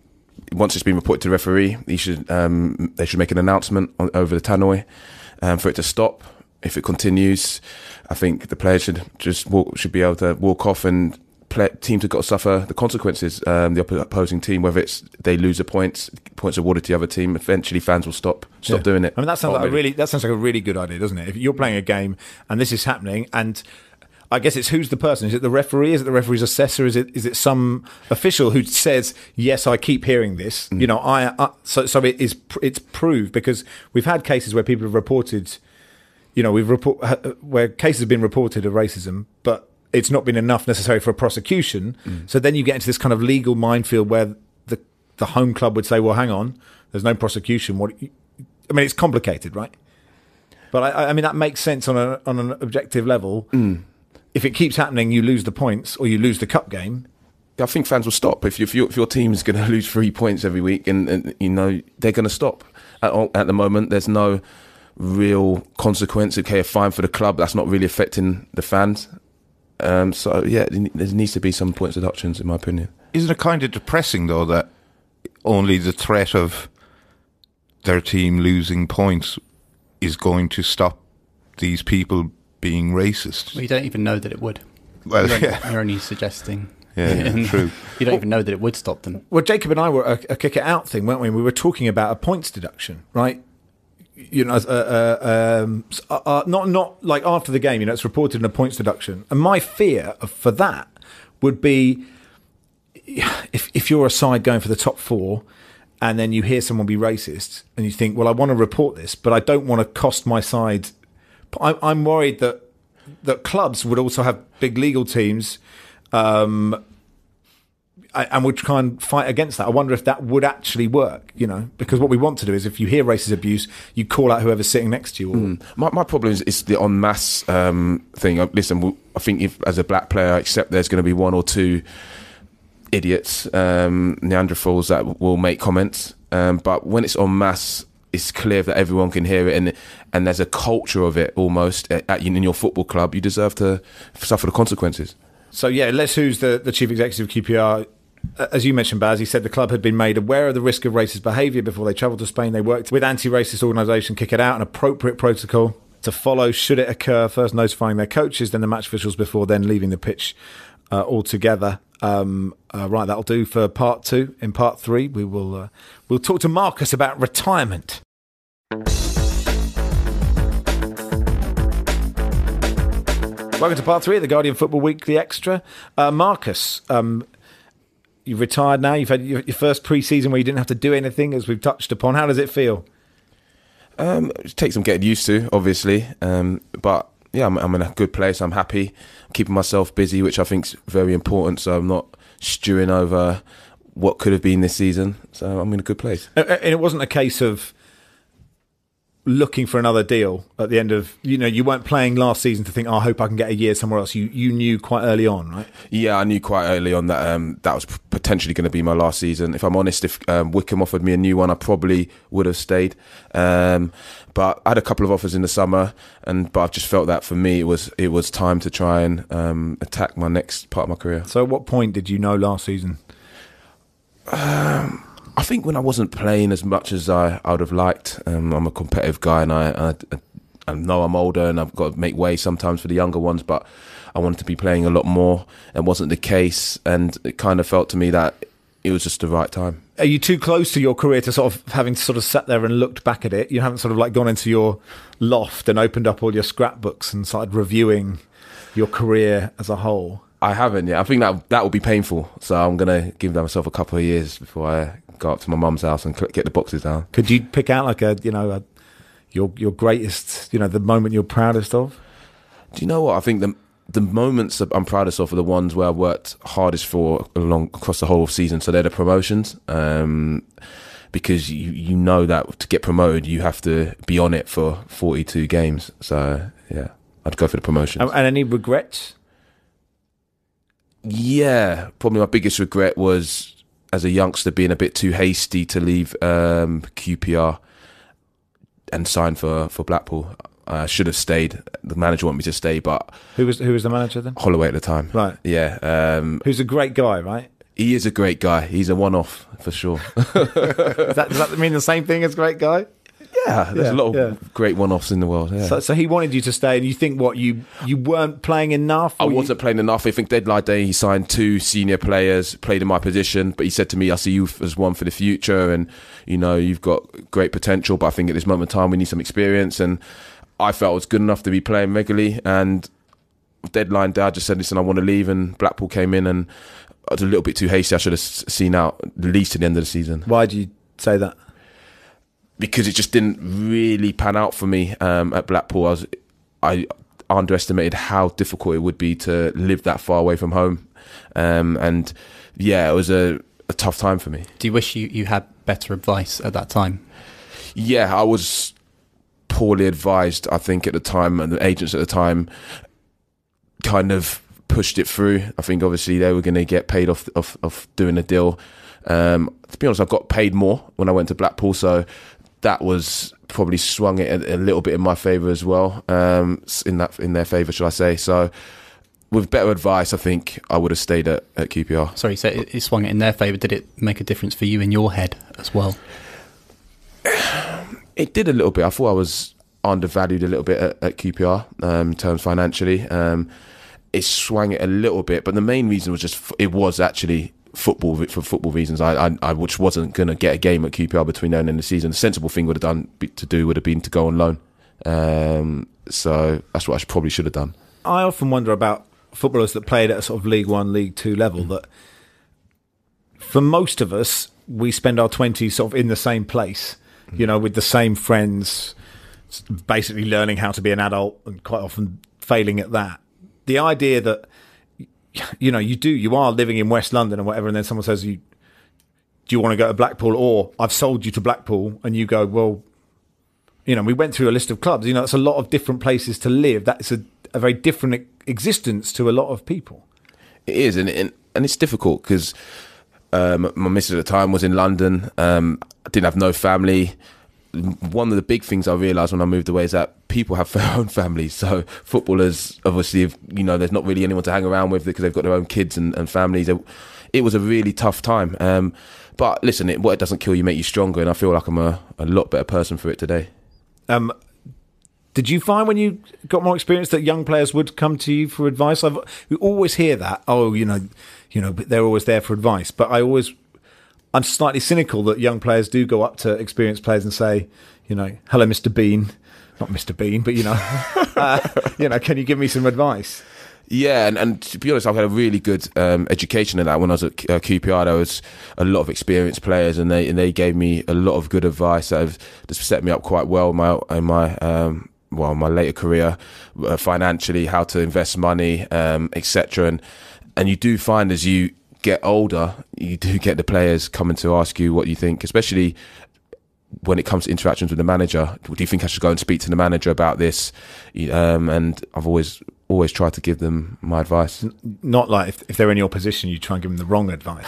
once it's been reported to the referee, he should um, they should make an announcement on, over the tannoy um, for it to stop. If it continues, I think the players should just walk, should be able to walk off, and play, teams have got to suffer the consequences. Um, the oppo- opposing team, whether it's they lose the points, points awarded to the other team, eventually fans will stop stop Yeah. doing it. I mean, that sounds like a Ultimately. really that sounds like a really good idea, doesn't it? If you're playing a game and this is happening, and I guess it's who's the person? Is it the referee? Is it the referee's assessor? Is it is it some official who says, "Yes, I keep hearing this"? Mm. You know, I, I so so it is it's proved, because we've had cases where people have reported, you know, we've report where cases have been reported of racism, but it's not been enough necessary for a prosecution. Mm. So then you get into this kind of legal minefield where the the home club would say, "Well, hang on, there's no prosecution." What? I mean, it's complicated, right? But I, I mean, that makes sense on a on an objective level. Mm. If it keeps happening, you lose the points or you lose the cup game. I think fans will stop if, you, if, your, if your team's going to lose three points every week, and, and you know they're going to stop. At, all- at the moment, there's no real consequence. Okay, a fine for the club, that's not really affecting the fans. Um, so yeah, there needs to be some points deductions, in my opinion. Isn't it kind of depressing, though, that only the threat of their team losing points is going to stop these people being racist? Well, you don't even know that it would. Well, You're, yeah. you're only suggesting. Yeah, yeah, true. You don't even know that it would stop them. Well, Jacob and I were a, a kick it out thing, weren't we? We were talking about a points deduction, right? You know, uh, uh, um, uh, uh, not not like after the game. You know, it's reported in a points deduction, and my fear of, for that would be if if you're a side going for the top four, and then you hear someone be racist, and you think, well, I want to report this, but I don't want to cost my side. I, I'm worried that that clubs would also have big legal teams. Um, and would try and fight against that. I wonder if that would actually work, you know, because what we want to do is if you hear racist abuse, you call out whoever's sitting next to you. Or, Mm. My, my problem is, is the en masse um, thing. Uh, Listen, w- I think if, as a black player, I accept there's going to be one or two idiots, um, Neanderthals that will make comments. Um, but when it's en masse, it's clear that everyone can hear it, and and there's a culture of it almost at, at, in your football club. You deserve to suffer the consequences. So, yeah, Les, who's the, the chief executive of Q P R, as you mentioned, Baz, he said the club had been made aware of the risk of racist behaviour before they travelled to Spain. They worked with anti-racist organisation Kick It Out, an appropriate protocol to follow should it occur, first notifying their coaches, then the match officials before then leaving the pitch uh, altogether. Um, uh, right, that'll do for part two. In part three, we will uh, we'll talk to Marcus about retirement. Welcome to part three of the Guardian Football Weekly Extra. Uh, Marcus, um, you've retired now. You've had your, your first pre-season where you didn't have to do anything, as we've touched upon. How does it feel? Um, it takes some getting used to, obviously. Um, but yeah, I'm, I'm in a good place. I'm happy. I'm keeping myself busy, which I think is very important. So I'm not stewing over what could have been this season. So I'm in a good place. And it wasn't a case of looking for another deal at the end of, you know, you weren't playing last season to think, oh, I hope I can get a year somewhere else. You you knew quite early on, right? Yeah, I knew quite early on that um, that was potentially going to be my last season. If I'm honest, if um, Wickham offered me a new one, I probably would have stayed. Um, but I had a couple of offers in the summer, and but I've just felt that for me it was it was time to try and um, attack my next part of my career. So at what point did you know last season? Um, I think when I wasn't playing as much as I, I would have liked. Um, I'm a competitive guy, and I, I I know I'm older, and I've got to make way sometimes for the younger ones. But I wanted to be playing a lot more. It wasn't the case, and it kind of felt to me that it was just the right time. Are you too close to your career to sort of having sort of sat there and looked back at it? You haven't sort of like gone into your loft and opened up all your scrapbooks and started reviewing your career as a whole? I haven't yet. I think that that will be painful. So I'm going to give myself a couple of years before I go up to my mum's house and get the boxes down. Could you pick out like a, you know, a, your your greatest, you know, the moment you're proudest of? Do you know what? I think the the moments that I'm proudest of are the ones where I worked hardest for along across the whole season. So they're the promotions. Um, because you, you know that to get promoted, you have to be on it for forty-two games. So, yeah, I'd go for the promotions. And, and any regrets? Yeah, probably my biggest regret was, as a youngster, being a bit too hasty to leave um, Q P R and sign for, for Blackpool. I should have stayed. The manager wanted me to stay, but... Who was who was the manager then? Holloway at the time. Right. Yeah. Um, Who's a great guy, right? He is a great guy. He's a one-off, for sure. does, that, does that mean the same thing as great guy? Yeah, there's Yeah, a lot of yeah. great one-offs in the world. Yeah. So, so he wanted you to stay, and you think what you you weren't playing enough? I Or you- wasn't playing enough. I think deadline day he signed two senior players, played in my position, but he said to me, I see you as one for the future, and you know, you've got great potential, but I think at this moment in time we need some experience. And I felt I was good enough to be playing regularly, and deadline day I just said, listen, I want to leave, and Blackpool came in, and I was a little bit too hasty. I should have s- seen out at least to the end of the season. Why do you say that? Because it just didn't really pan out for me um, at Blackpool. I was, I underestimated how difficult it would be to live that far away from home, um, and yeah, it was a, a tough time for me. Do you wish you, you had better advice at that time? Yeah, I was poorly advised, I think, at the time, and the agents at the time kind of pushed it through. I think obviously they were going to get paid off, off off doing a deal. Um, to be honest, I got paid more when I went to Blackpool, so that was probably swung it a, a little bit in my favour as well, um, in that in their favour, should I say. So with better advice, I think I would have stayed at, at Q P R. Sorry, so it, it swung it in their favour. Did it make a difference for you in your head as well? It did a little bit. I thought I was undervalued a little bit at, at Q P R um, in terms financially. Um, it swung it a little bit, but the main reason was just it was actually football for football reasons. I I, I which wasn't going to get a game at Q P R between now and the end of the season. The sensible thing would have done to do would have been to go on loan. Um, so that's what I should, probably should have done. I often wonder about footballers that played at a sort of League One, League Two level. That for most of us, we spend our twenties sort of in the same place, you know, with the same friends, basically learning how to be an adult and quite often failing at that. The idea that, you know, you do, you are living in West London or whatever, and then someone says, "You, do you want to go to Blackpool?" Or I've sold you to Blackpool, and you go, "Well, you know, we went through a list of clubs. You know, it's a lot of different places to live. That's a, a very different e- existence to a lot of people." It is, and and, and it's difficult because um, my missus at the time was in London. Um, I didn't have no family. One of the big things I realised when I moved away is that people have their own families. So footballers, obviously, if, you know, there's not really anyone to hang around with because they've got their own kids and, and families. It, it was a really tough time. Um, but listen, it, what it doesn't kill you make you stronger, and I feel like I'm a, a lot better person for it today. Um, did you find when you got more experience that young players would come to you for advice? I've, we always hear that. Oh, you know, you know, they're always there for advice. But I always, I'm slightly cynical that young players do go up to experienced players and say, you know, "Hello, Mister Bean," not Mister Bean, but you know, uh, you know, "Can you give me some advice?" Yeah, and, and to be honest, I've had a really good um, education in that. When I was at uh, Q P R, there was a lot of experienced players, and they and they gave me a lot of good advice that have just set me up quite well in my in my um, well my later career, uh, financially, how to invest money, um, et cetera. And and you do find as you get older, you do get the players coming to ask you what you think, especially when it comes to interactions with the manager. Do you think I should go and speak to the manager about this? Um, and I've always always tried to give them my advice. Not like if, if they're in your position, you try and give them the wrong advice.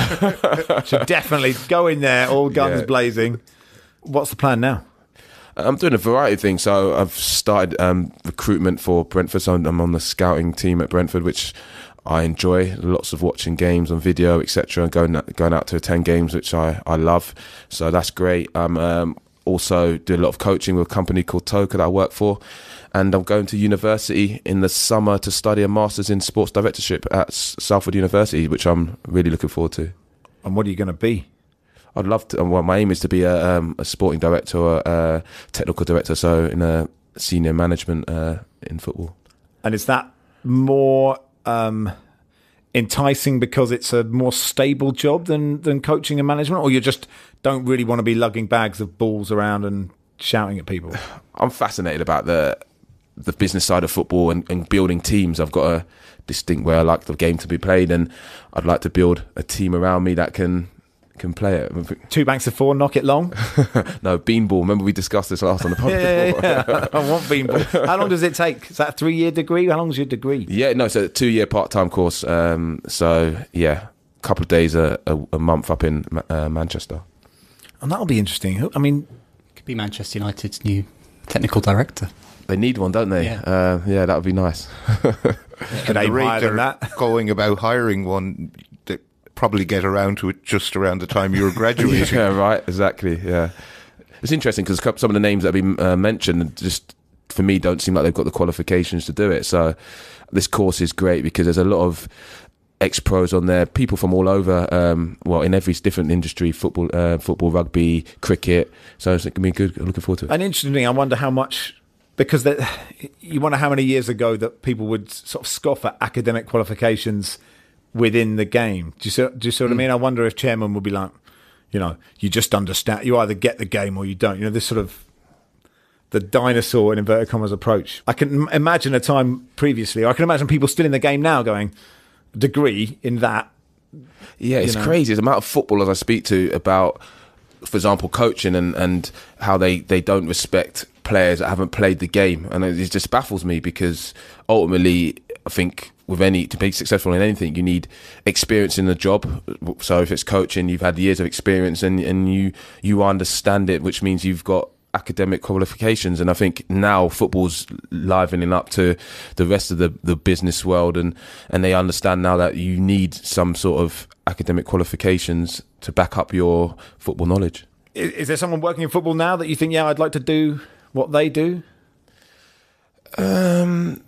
So definitely go in there, all guns Yeah. blazing. What's the plan now? I'm doing a variety of things. So I've started um, recruitment for Brentford. So I'm on the scouting team at Brentford, which I enjoy. Lots of watching games on video, et cetera, and going going out to attend games, which I, I love. So that's great. I'm um, also doing a lot of coaching with a company called Toka that I work for. And I'm going to university in the summer to study a master's in sports directorship at Salford University, which I'm really looking forward to. And what are you going to be? I'd love to. Well, my aim is to be a, um, a sporting director or a technical director, so in a senior management uh, in football. And is that more um, enticing because it's a more stable job than, than coaching and management, or you just don't really want to be lugging bags of balls around and shouting at people? I'm fascinated about the the business side of football and, and building teams. I've got a distinct way I like the game to be played, and I'd like to build a team around me that can can play it. Two banks of four, knock it long? No, beanball. Remember we discussed this last on the podcast? yeah, yeah, yeah. I want beanball. How long does it take? Is that a three-year degree? How long is your degree? Yeah, no, it's a two-year part-time course. Um, so, yeah, a couple of days a, a, a month up in uh, Manchester. And that'll be interesting. I mean... Could be Manchester United's new technical director. They need one, don't they? Yeah, uh, yeah, that would be nice. At the rate they're going about hiring one, they probably get around to it just around the time you were graduating. Yeah, right, exactly, yeah. It's interesting because some of the names that have been uh, mentioned just, for me, don't seem like they've got the qualifications to do it. So this course is great because there's a lot of ex-pros on there, people from all over, um, well, in every different industry, football, uh, football, rugby, cricket. So it's going to be good. I'm looking forward to it. And interestingly, I wonder how much... Because that, you wonder how many years ago that people would sort of scoff at academic qualifications within the game. Do you see, do you see what mm. I mean? I wonder if chairman would be like, you know, you just understand, you either get the game or you don't. You know, this sort of the dinosaur in inverted commas approach. I can imagine a time previously, or I can imagine people still in the game now going, degree in that. Yeah, it's you know. crazy. The amount of footballers I speak to about, for example, coaching and, and how they, they don't respect players that haven't played the game, and it just baffles me because ultimately I think with any to be successful in anything you need experience in the job. So if it's coaching, you've had years of experience and, and you you understand it, which means you've got academic qualifications. And I think now football's livening up to the rest of the, the business world, and, and they understand now that you need some sort of academic qualifications to back up your football knowledge. Is, is there someone working in football now that you think, yeah, I'd like to do what they do? Um,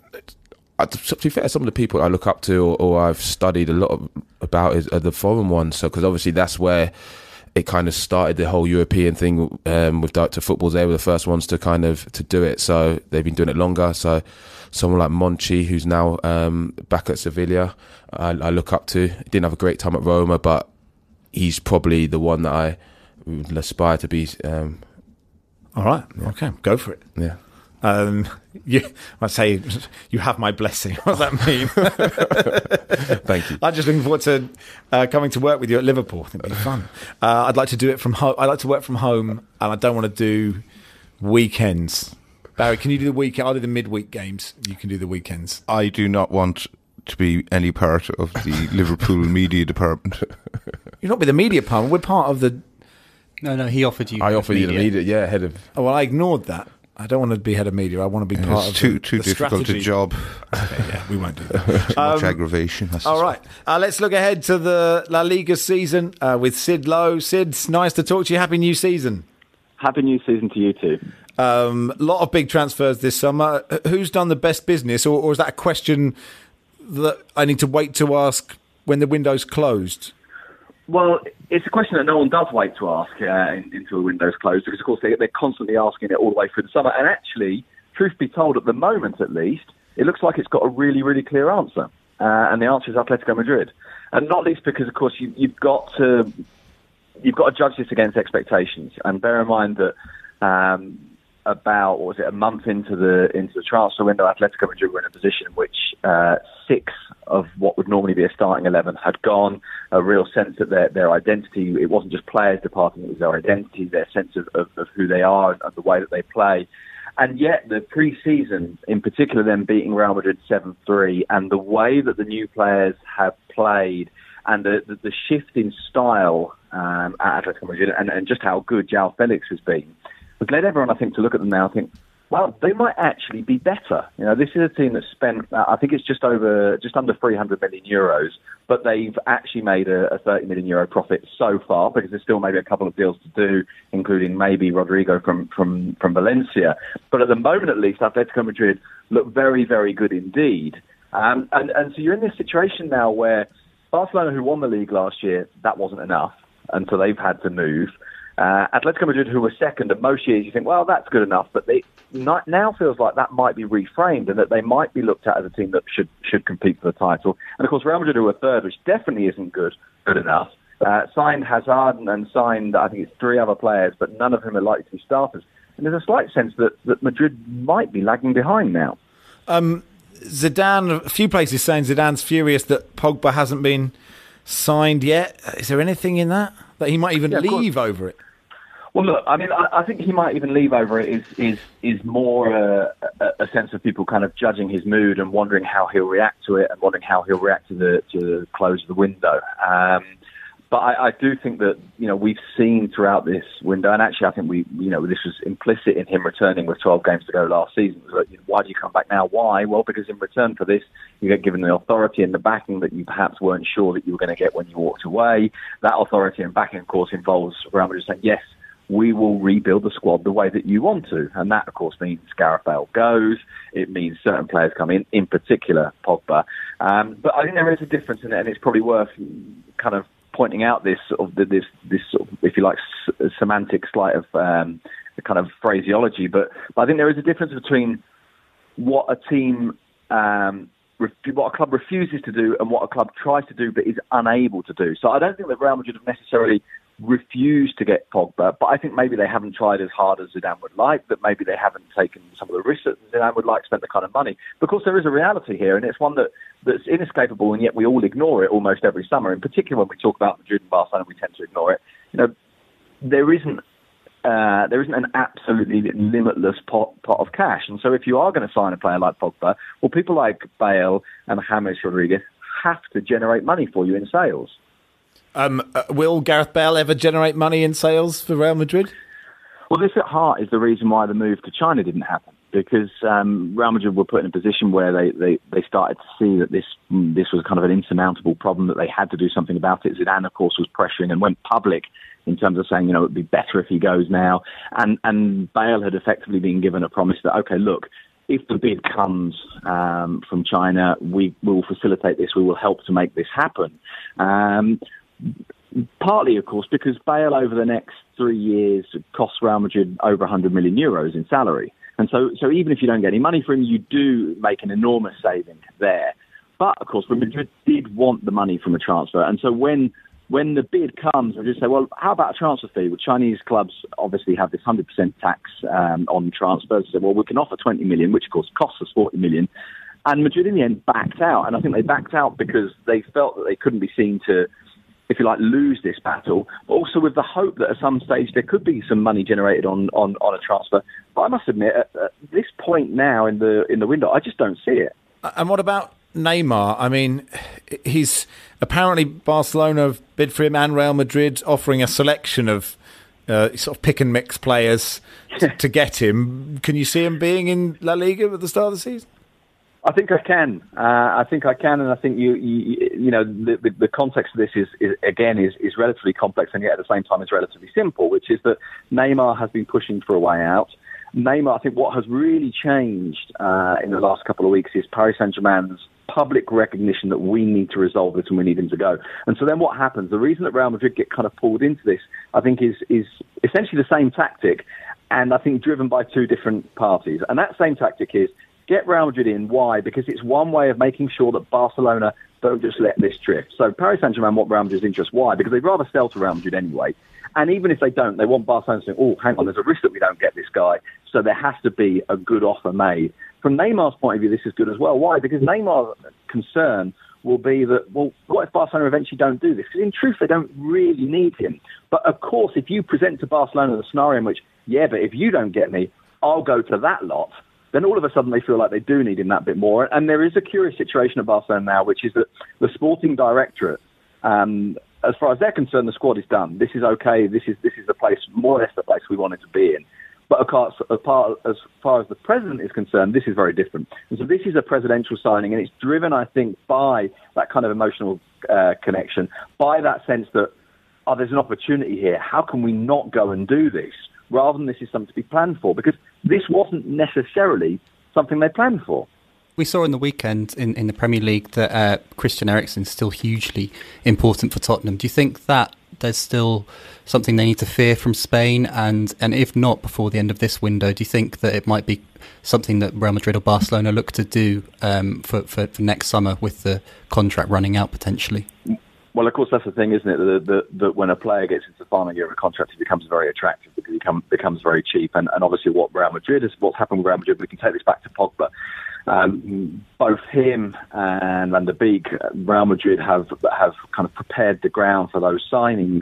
to be fair, some of the people I look up to or, or I've studied a lot of, about is, are the foreign ones. So, because obviously that's where it kind of started, the whole European thing um, with director footballs. They were the first ones to kind of to do it. So they've been doing it longer. So someone like Monchi, who's now um, back at Sevilla, I, I look up to. He didn't have a great time at Roma, but he's probably the one that I would aspire to be. Um, All right. Yeah. Okay. Go for it. Yeah. Um, you, I'd say you have my blessing. What does that mean? Thank you. I'm just looking forward to uh, coming to work with you at Liverpool. I think it'd be fun. Uh, I'd like to do it from home. I like to work from home, and I don't want to do weekends. Barry, can you do the weekend? I'll do the midweek games. You can do the weekends. I do not want to be any part of the Liverpool media department. You're not with the media department. We're part of the. No, no, he offered you. I offered media. you the media. Yeah, head of. Oh well, I ignored that. I don't want to be head of media. I want to be part It's of too the, too the difficult strategy. a job. Okay, yeah, we won't do that. Too much aggravation. I All right, uh, let's look ahead to the La Liga season uh, with Sid Lowe. Sid, nice to talk to you. Happy new season. Happy new season to you too. A um, lot of big transfers this summer. Who's done the best business, or, or is that a question that I need to wait to ask when the window's closed? Well, it's a question that no one does wait to ask uh, until the window's closed, because, of course, they, they're constantly asking it all the way through the summer. And actually, truth be told, at the moment at least, it looks like it's got a really, really clear answer. Uh, and the answer is Atletico Madrid. And not least because, of course, you, you've got to you've got to judge this against expectations. And bear in mind that um, about, what was it, a month into the into the transfer window, Atletico Madrid were in a position in which uh, six of what would normally be a starting eleven had gone. A real sense that their their identity, it wasn't just players departing, it was their identity, their sense of, of, of who they are and the way that they play. And yet the pre-season, in particular them beating Real Madrid seven three, and the way that the new players have played, and the, the, the shift in style um, at Atletico Madrid, and, and just how good João Felix has been, has led everyone, I think, to look at them now and think, well, they might actually be better. You know, this is a team that spent, uh, I think it's just over, just under three hundred million euros, but they've actually made a, a thirty million euro profit so far, because there's still maybe a couple of deals to do, including maybe Rodrigo from, from, from Valencia. But at the moment, at least, Atletico Madrid look very, very good indeed. Um, and, and so you're in this situation now where Barcelona, who won the league last year, that wasn't enough, and so they've had to move. Uh, Atletico Madrid, who were second, and most years you think, well, that's good enough, but they not, now feels like that might be reframed and that they might be looked at as a team that should should compete for the title. And of course, Real Madrid, who were third, which definitely isn't good good enough, uh, signed Hazard and, and signed, I think it's three other players, but none of whom are likely to be starters. And there's a slight sense that, that Madrid might be lagging behind now. Um, Zidane, a few places saying Zidane's furious that Pogba hasn't been signed yet. Is there anything in that? That he might even yeah, leave over it? Well, look, I mean, I, I think he might even leave over it is is is more uh, a, a sense of people kind of judging his mood and wondering how he'll react to it and wondering how he'll react to the to the close of the window. Um, but I, I do think that, you know, we've seen throughout this window, and actually I think we, you know, this was implicit in him returning with twelve games to go last season. Like, you know, why do you come back now? Why? Well, because in return for this, you get given the authority and the backing that you perhaps weren't sure that you were going to get when you walked away. That authority and backing, of course, involves Real Madrid saying, yes, we will rebuild the squad the way that you want to. And that, of course, means Gareth Bale goes. It means certain players come in, in particular Pogba. Um, but I think there is a difference in it, and it's probably worth kind of pointing out this sort of this this sort of, if you like, s- semantic slight of um, kind of phraseology. But, but I think there is a difference between what a team, um, ref- what a club refuses to do, and what a club tries to do but is unable to do. So I don't think that Real Madrid have necessarily refused to get Pogba, but I think maybe they haven't tried as hard as Zidane would like, that maybe they haven't taken some of the risks that Zidane would like, spent the kind of money. Because there is a reality here, and it's one that, that's inescapable, and yet we all ignore it almost every summer. In particular, when we talk about Madrid and Barcelona, we tend to ignore it. You know, there isn't uh, there isn't an absolutely limitless pot, pot of cash, and so if you are going to sign a player like Pogba, well, people like Bale and James Rodriguez have to generate money for you in sales. Um, uh, will Gareth Bale ever generate money in sales for Real Madrid? Well, this at heart is the reason why the move to China didn't happen, because um, Real Madrid were put in a position where they, they, they started to see that this this was kind of an insurmountable problem, that they had to do something about it. Zidane, of course, was pressuring and went public in terms of saying, you know, it'd be better if he goes now. And, and Bale had effectively been given a promise that, okay, look, if the bid comes um, from China, we will facilitate this, we will help to make this happen. Um, Partly, of course, because Bale over the next three years costs Real Madrid over one hundred million euros in salary. And so, so even if you don't get any money for him, you do make an enormous saving there. But, of course, Madrid did want the money from a transfer. And so when when the bid comes, I just say, well, how about a transfer fee? Well, Chinese clubs obviously have this one hundred percent tax um, on transfers. So, well, we can offer twenty million, which, of course, costs us forty million. And Madrid, in the end, backed out. And I think they backed out because they felt that they couldn't be seen to, if you like, lose this battle, but also with the hope that at some stage there could be some money generated on, on, on a transfer. But I must admit, at, at this point now in the in the window, I just don't see it. And what about Neymar? I mean, he's apparently Barcelona have bid for him, and Real Madrid offering a selection of uh, sort of pick and mix players to, to get him. Can you see him being in La Liga at the start of the season? I think I can. Uh, I think I can, and I think you, you, you know, the, the, the context of this is, is again is, is relatively complex, and yet at the same time is relatively simple, which is that Neymar has been pushing for a way out. Neymar, I think, what has really changed uh, in the last couple of weeks is Paris Saint-Germain's public recognition that we need to resolve this and we need him to go. And so then what happens? The reason that Real Madrid get kind of pulled into this, I think, is is essentially the same tactic, and I think driven by two different parties. And that same tactic is, get Real Madrid in. Why? Because it's one way of making sure that Barcelona don't just let this drift. So Paris Saint-Germain want Real Madrid's interest. Why? Because they'd rather sell to Real Madrid anyway. And even if they don't, they want Barcelona to say, oh, hang on, there's a risk that we don't get this guy. So there has to be a good offer made. From Neymar's point of view, this is good as well. Why? Because Neymar's concern will be that, well, what if Barcelona eventually don't do this? Because in truth, they don't really need him. But of course, if you present to Barcelona the scenario in which, yeah, but if you don't get me, I'll go to that lot, then all of a sudden they feel like they do need him that bit more. And there is a curious situation at Barcelona now, which is that the sporting directorate, um, as far as they're concerned, the squad is done. This is okay. This is this is the place, more or less the place we wanted to be in. But of course, as far, as far as the president is concerned, this is very different. And so this is a presidential signing, and it's driven, I think, by that kind of emotional uh, connection, by that sense that, oh, there's an opportunity here. How can we not go and do this? Rather than this is something to be planned for, because this wasn't necessarily something they planned for. We saw in the weekend in, in the Premier League that uh, Christian Eriksen is still hugely important for Tottenham. Do you think that there's still something they need to fear from Spain? And, and if not before the end of this window, do you think that it might be something that Real Madrid or Barcelona look to do um, for, for, for next summer with the contract running out potentially? Well, of course, that's the thing, isn't it? That, that, that when a player gets into the final year of a contract, it becomes very attractive because he become, becomes very cheap. And, and obviously, what Real Madrid is, what's happened with Real Madrid, we can take this back to Pogba. Um, both him and Van der Beek, Real Madrid have have kind of prepared the ground for those signings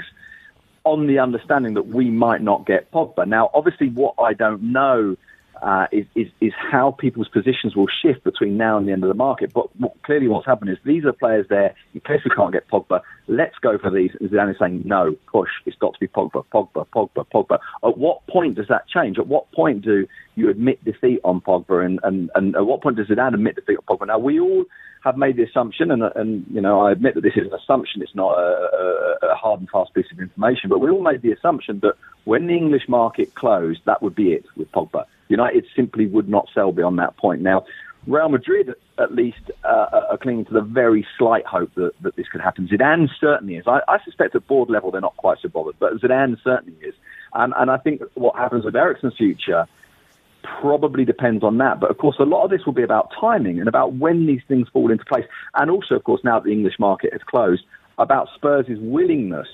on the understanding that we might not get Pogba. Now, obviously, what I don't know uh, is, is is how people's positions will shift between now and the end of the market. But what, clearly what's happened is these are players there, in case we can't get Pogba, let's go for these. And Zidane is saying, no, push, it's got to be Pogba, Pogba, Pogba, Pogba. At what point does that change? At what point do you admit defeat on Pogba? And, and, and at what point does Zidane admit defeat on Pogba? Now, we all have made the assumption, and, and you know, I admit that this is an assumption, it's not a, a, a hard and fast piece of information, but we all made the assumption that when the English market closed, that would be it with Pogba. United simply would not sell beyond that point. Now, Real Madrid, at least, uh, are clinging to the very slight hope that, that this could happen. Zidane certainly is. I, I suspect at board level they're not quite so bothered, but Zidane certainly is. Um, and I think what happens with Eriksen's future probably depends on that. But, of course, a lot of this will be about timing and about when these things fall into place. And also, of course, now that the English market has closed, about Spurs' willingness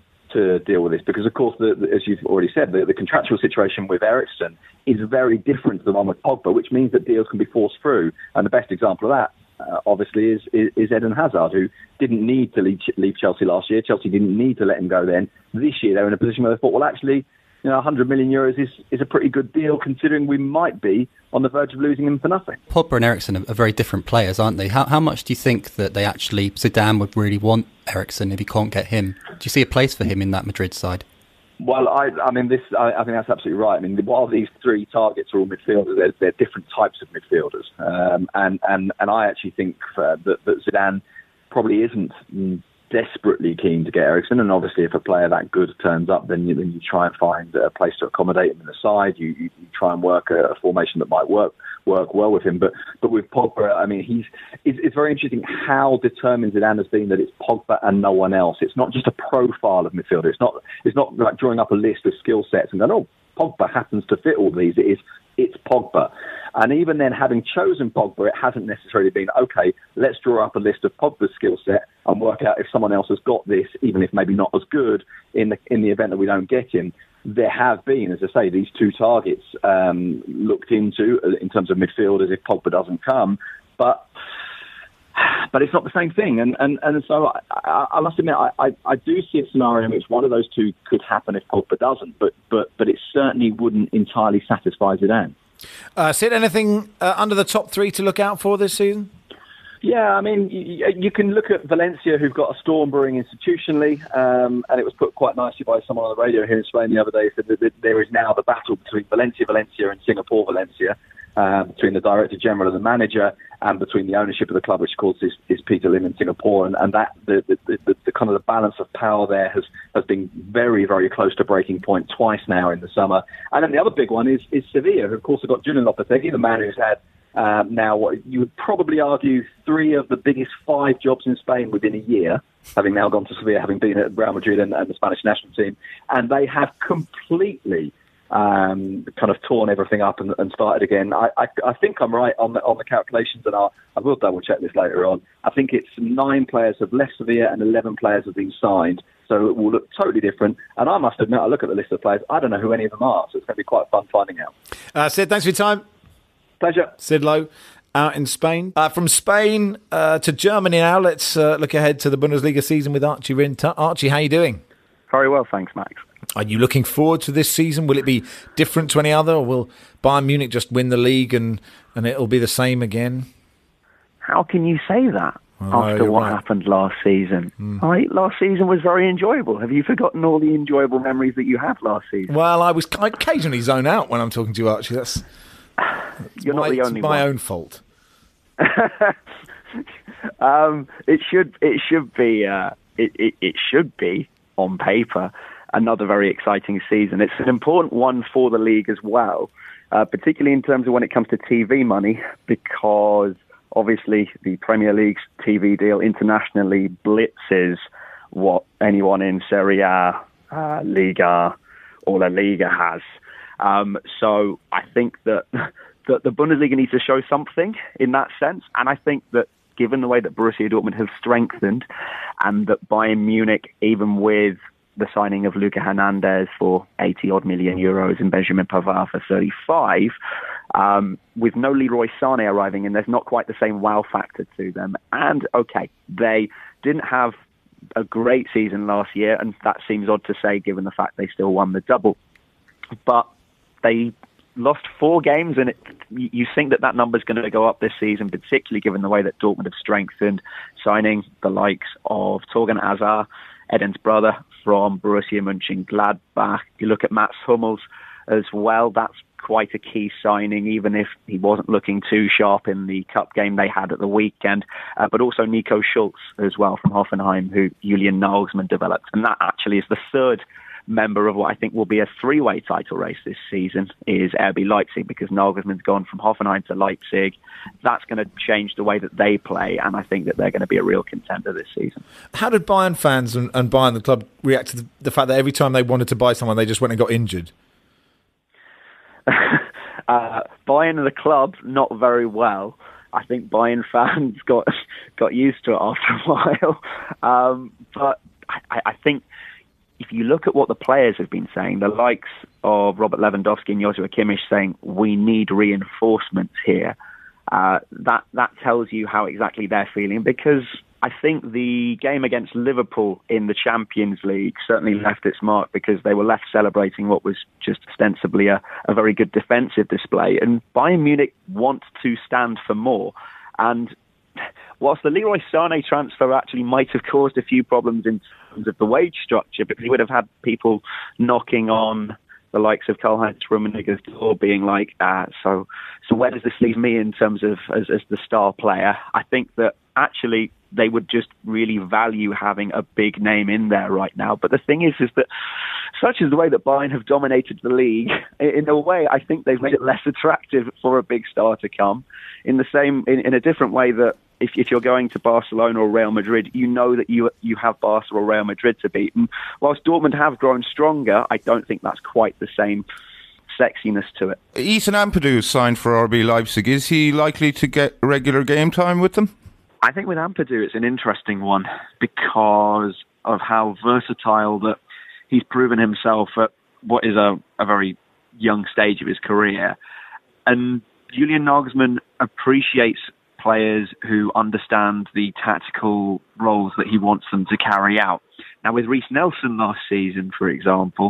to deal with this, because of course, the, the, as you've already said, the, the contractual situation with Eriksen is very different to the one with Pogba, which means that deals can be forced through. And the best example of that, uh, obviously, is, is, is Eden Hazard, who didn't need to leave, leave Chelsea last year. Chelsea didn't need to let him go then. This year, they're in a position where they thought, well, actually, you know, one hundred million euros is, is a pretty good deal, considering we might be on the verge of losing him for nothing. Pogba and Eriksen are very different players, aren't they? How, how much do you think that they actually, Zidane would really want Eriksen if he can't get him? Do you see a place for him in that Madrid side? Well, I, I mean, this. I, I think that's absolutely right. I mean, while these three targets are all midfielders, they're, they're different types of midfielders, um, and and and I actually think uh, that, that Zidane probably isn't desperately keen to get Eriksen. And obviously, if a player that good turns up, then you, then you try and find a place to accommodate him in the side. You, you, you try and work a, a formation that might work work well with him. But but with Pogba, I mean, he's it's, it's very interesting how determined Zidane has been that it's Pogba and no one else. It's not just a profile of midfielder. It's not it's not like drawing up a list of skill sets and going, oh, Pogba happens to fit all these. It is it's Pogba. And even then, having chosen Pogba, it hasn't necessarily been, okay, let's draw up a list of Pogba's skill set and work out if someone else has got this, even if maybe not as good, in the in the event that we don't get him. There have been, as I say, these two targets um, looked into in terms of midfielders if Pogba doesn't come, but but it's not the same thing. And and, and so I, I, I must admit, I, I, I do see a scenario in which one of those two could happen if Pogba doesn't, but but but it certainly wouldn't entirely satisfy Zidane. Uh, Sid, anything uh, under the top three to look out for this season? Yeah, I mean, you, you can look at Valencia, who've got a storm brewing institutionally, um, and it was put quite nicely by someone on the radio here in Spain the other day, said that, that there is now the battle between Valencia, Valencia and Singapore, Valencia, uh, between the Director General and the manager, and between the ownership of the club, which of course is, is Peter Lim in Singapore, and, and that the, the, the, the kind of the balance of power there has, has been very, very close to breaking point twice now in the summer. And then the other big one is, is Sevilla, who of course have got Julian Lopetegui, the man who's had Um, now, what you would probably argue three of the biggest five jobs in Spain within a year, having now gone to Sevilla, having been at Real Madrid and, and the Spanish national team, and they have completely um, kind of torn everything up and, and started again. I, I, I think I'm right on the, on the calculations, and I'll, I will double check this later on. I think it's nine players have left Sevilla and eleven players have been signed, so it will look totally different. And I must admit, I look at the list of players, I don't know who any of them are, so it's going to be quite fun finding out. Uh, Sid, thanks for your time. Pleasure. Sid Lowe, out in Spain. Uh, from Spain uh, to Germany now, let's uh, look ahead to the Bundesliga season with Archie Rinter. Archie, how are you doing? Very well, thanks, Max. Are you looking forward to this season? Will it be different to any other, or will Bayern Munich just win the league and, and it'll be the same again? How can you say that oh, after what right. happened last season? Mm. I, last season was very enjoyable. Have you forgotten all the enjoyable memories that you had last season? Well, I was I occasionally zone out when I'm talking to you, Archie. That's... You're my, not the only it's my one. own fault. um, it should it should be uh, it, it, it should be on paper another very exciting season. It's an important one for the league as well, uh, particularly in terms of when it comes to T V money, because obviously the Premier League's T V deal internationally blitzes what anyone in Serie A, uh, Liga, or La Liga has. Um, so I think that, that the Bundesliga needs to show something in that sense. And I think that given the way that Borussia Dortmund have strengthened, and that Bayern Munich, even with the signing of Luca Hernandez for eighty odd million euros and Benjamin Pavard for thirty-five, um, with no Leroy Sané arriving, and there's not quite the same wow factor to them. And okay, they didn't have a great season last year, and that seems odd to say given the fact they still won the double. But they lost four games, and it, you think that that number's going to go up this season, particularly given the way that Dortmund have strengthened, signing the likes of Torgan Hazard, Eden's brother, from Borussia Mönchengladbach. You look at Mats Hummels as well, that's quite a key signing, even if he wasn't looking too sharp in the cup game they had at the weekend. Uh, but also Nico Schultz as well from Hoffenheim, who Julian Nagelsmann developed. And that actually is the third member of what I think will be a three-way title race this season, is R B Leipzig, because Nagelsmann's gone from Hoffenheim to Leipzig. That's going to change the way that they play, and I think that they're going to be a real contender this season. How did Bayern fans and, and Bayern, the club, react to the, the fact that every time they wanted to buy someone, they just went and got injured? uh, Bayern and the club, not very well. I think Bayern fans got got used to it after a while. Um, but I, I think if you look at what the players have been saying, the likes of Robert Lewandowski and Joshua Kimmich saying, we need reinforcements here, uh, that, that tells you how exactly they're feeling, because I think the game against Liverpool in the Champions League certainly left its mark, because they were left celebrating what was just ostensibly a, a very good defensive display. And Bayern Munich want to stand for more. And whilst the Leroy Sané transfer actually might have caused a few problems in terms of the wage structure, because he would have had people knocking on the likes of Karl-Heinz Rummenigge's door being like, uh, so so where does this leave me in terms of as, as the star player? I think that actually they would just really value having a big name in there right now. But the thing is, is that such is the way that Bayern have dominated the league, in a way, I think they've made it less attractive for a big star to come, in the same, in, in a different way that if, if you're going to Barcelona or Real Madrid, you know that you you have Barca or Real Madrid to beat. And whilst Dortmund have grown stronger, I don't think that's quite the same sexiness to it. Ethan Ampadu signed for R B Leipzig. Is he likely to get regular game time with them? I think with Ampadu, it's an interesting one because of how versatile that he's proven himself at what is a, a very young stage of his career. And Julian Nagelsmann appreciates players who understand the tactical roles that he wants them to carry out. Now, with Reiss Nelson last season, for example,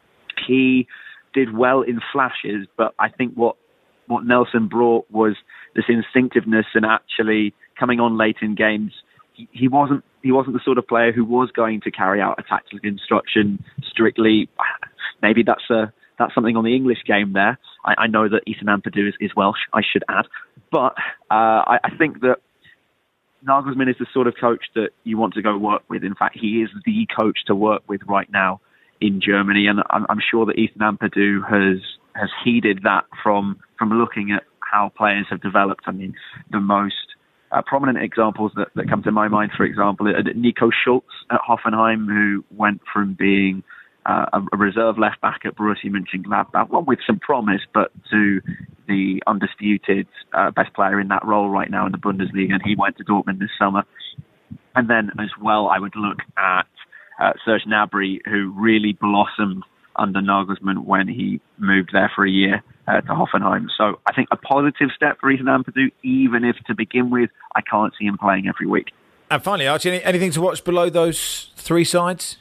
he did well in flashes, but I think what, what Nelson brought was this instinctiveness and actually coming on late in games. He, he wasn't he wasn't the sort of player who was going to carry out a tactical instruction strictly. Maybe that's a that's something on the English game there. I, I know that Ethan Ampadu is, is Welsh, I should add. But uh, I, I think that Nagelsmann is the sort of coach that you want to go work with. In fact, he is the coach to work with right now in Germany. And I'm, I'm sure that Ethan Ampadu has has heeded that from, from looking at how players have developed. I mean, the most uh, prominent examples that, that come to my mind, for example, are Nico Schultz at Hoffenheim, who went from being Uh, a reserve left back at Borussia Mönchengladbach, one with some promise, but to the undisputed uh, best player in that role right now in the Bundesliga, and he went to Dortmund this summer. And then as well, I would look at uh, Serge Gnabry, who really blossomed under Nagelsmann when he moved there for a year uh, to Hoffenheim. So I think a positive step for Ethan Ampadu, even if to begin with, I can't see him playing every week. And finally, Archie, any, anything to watch below those three sides?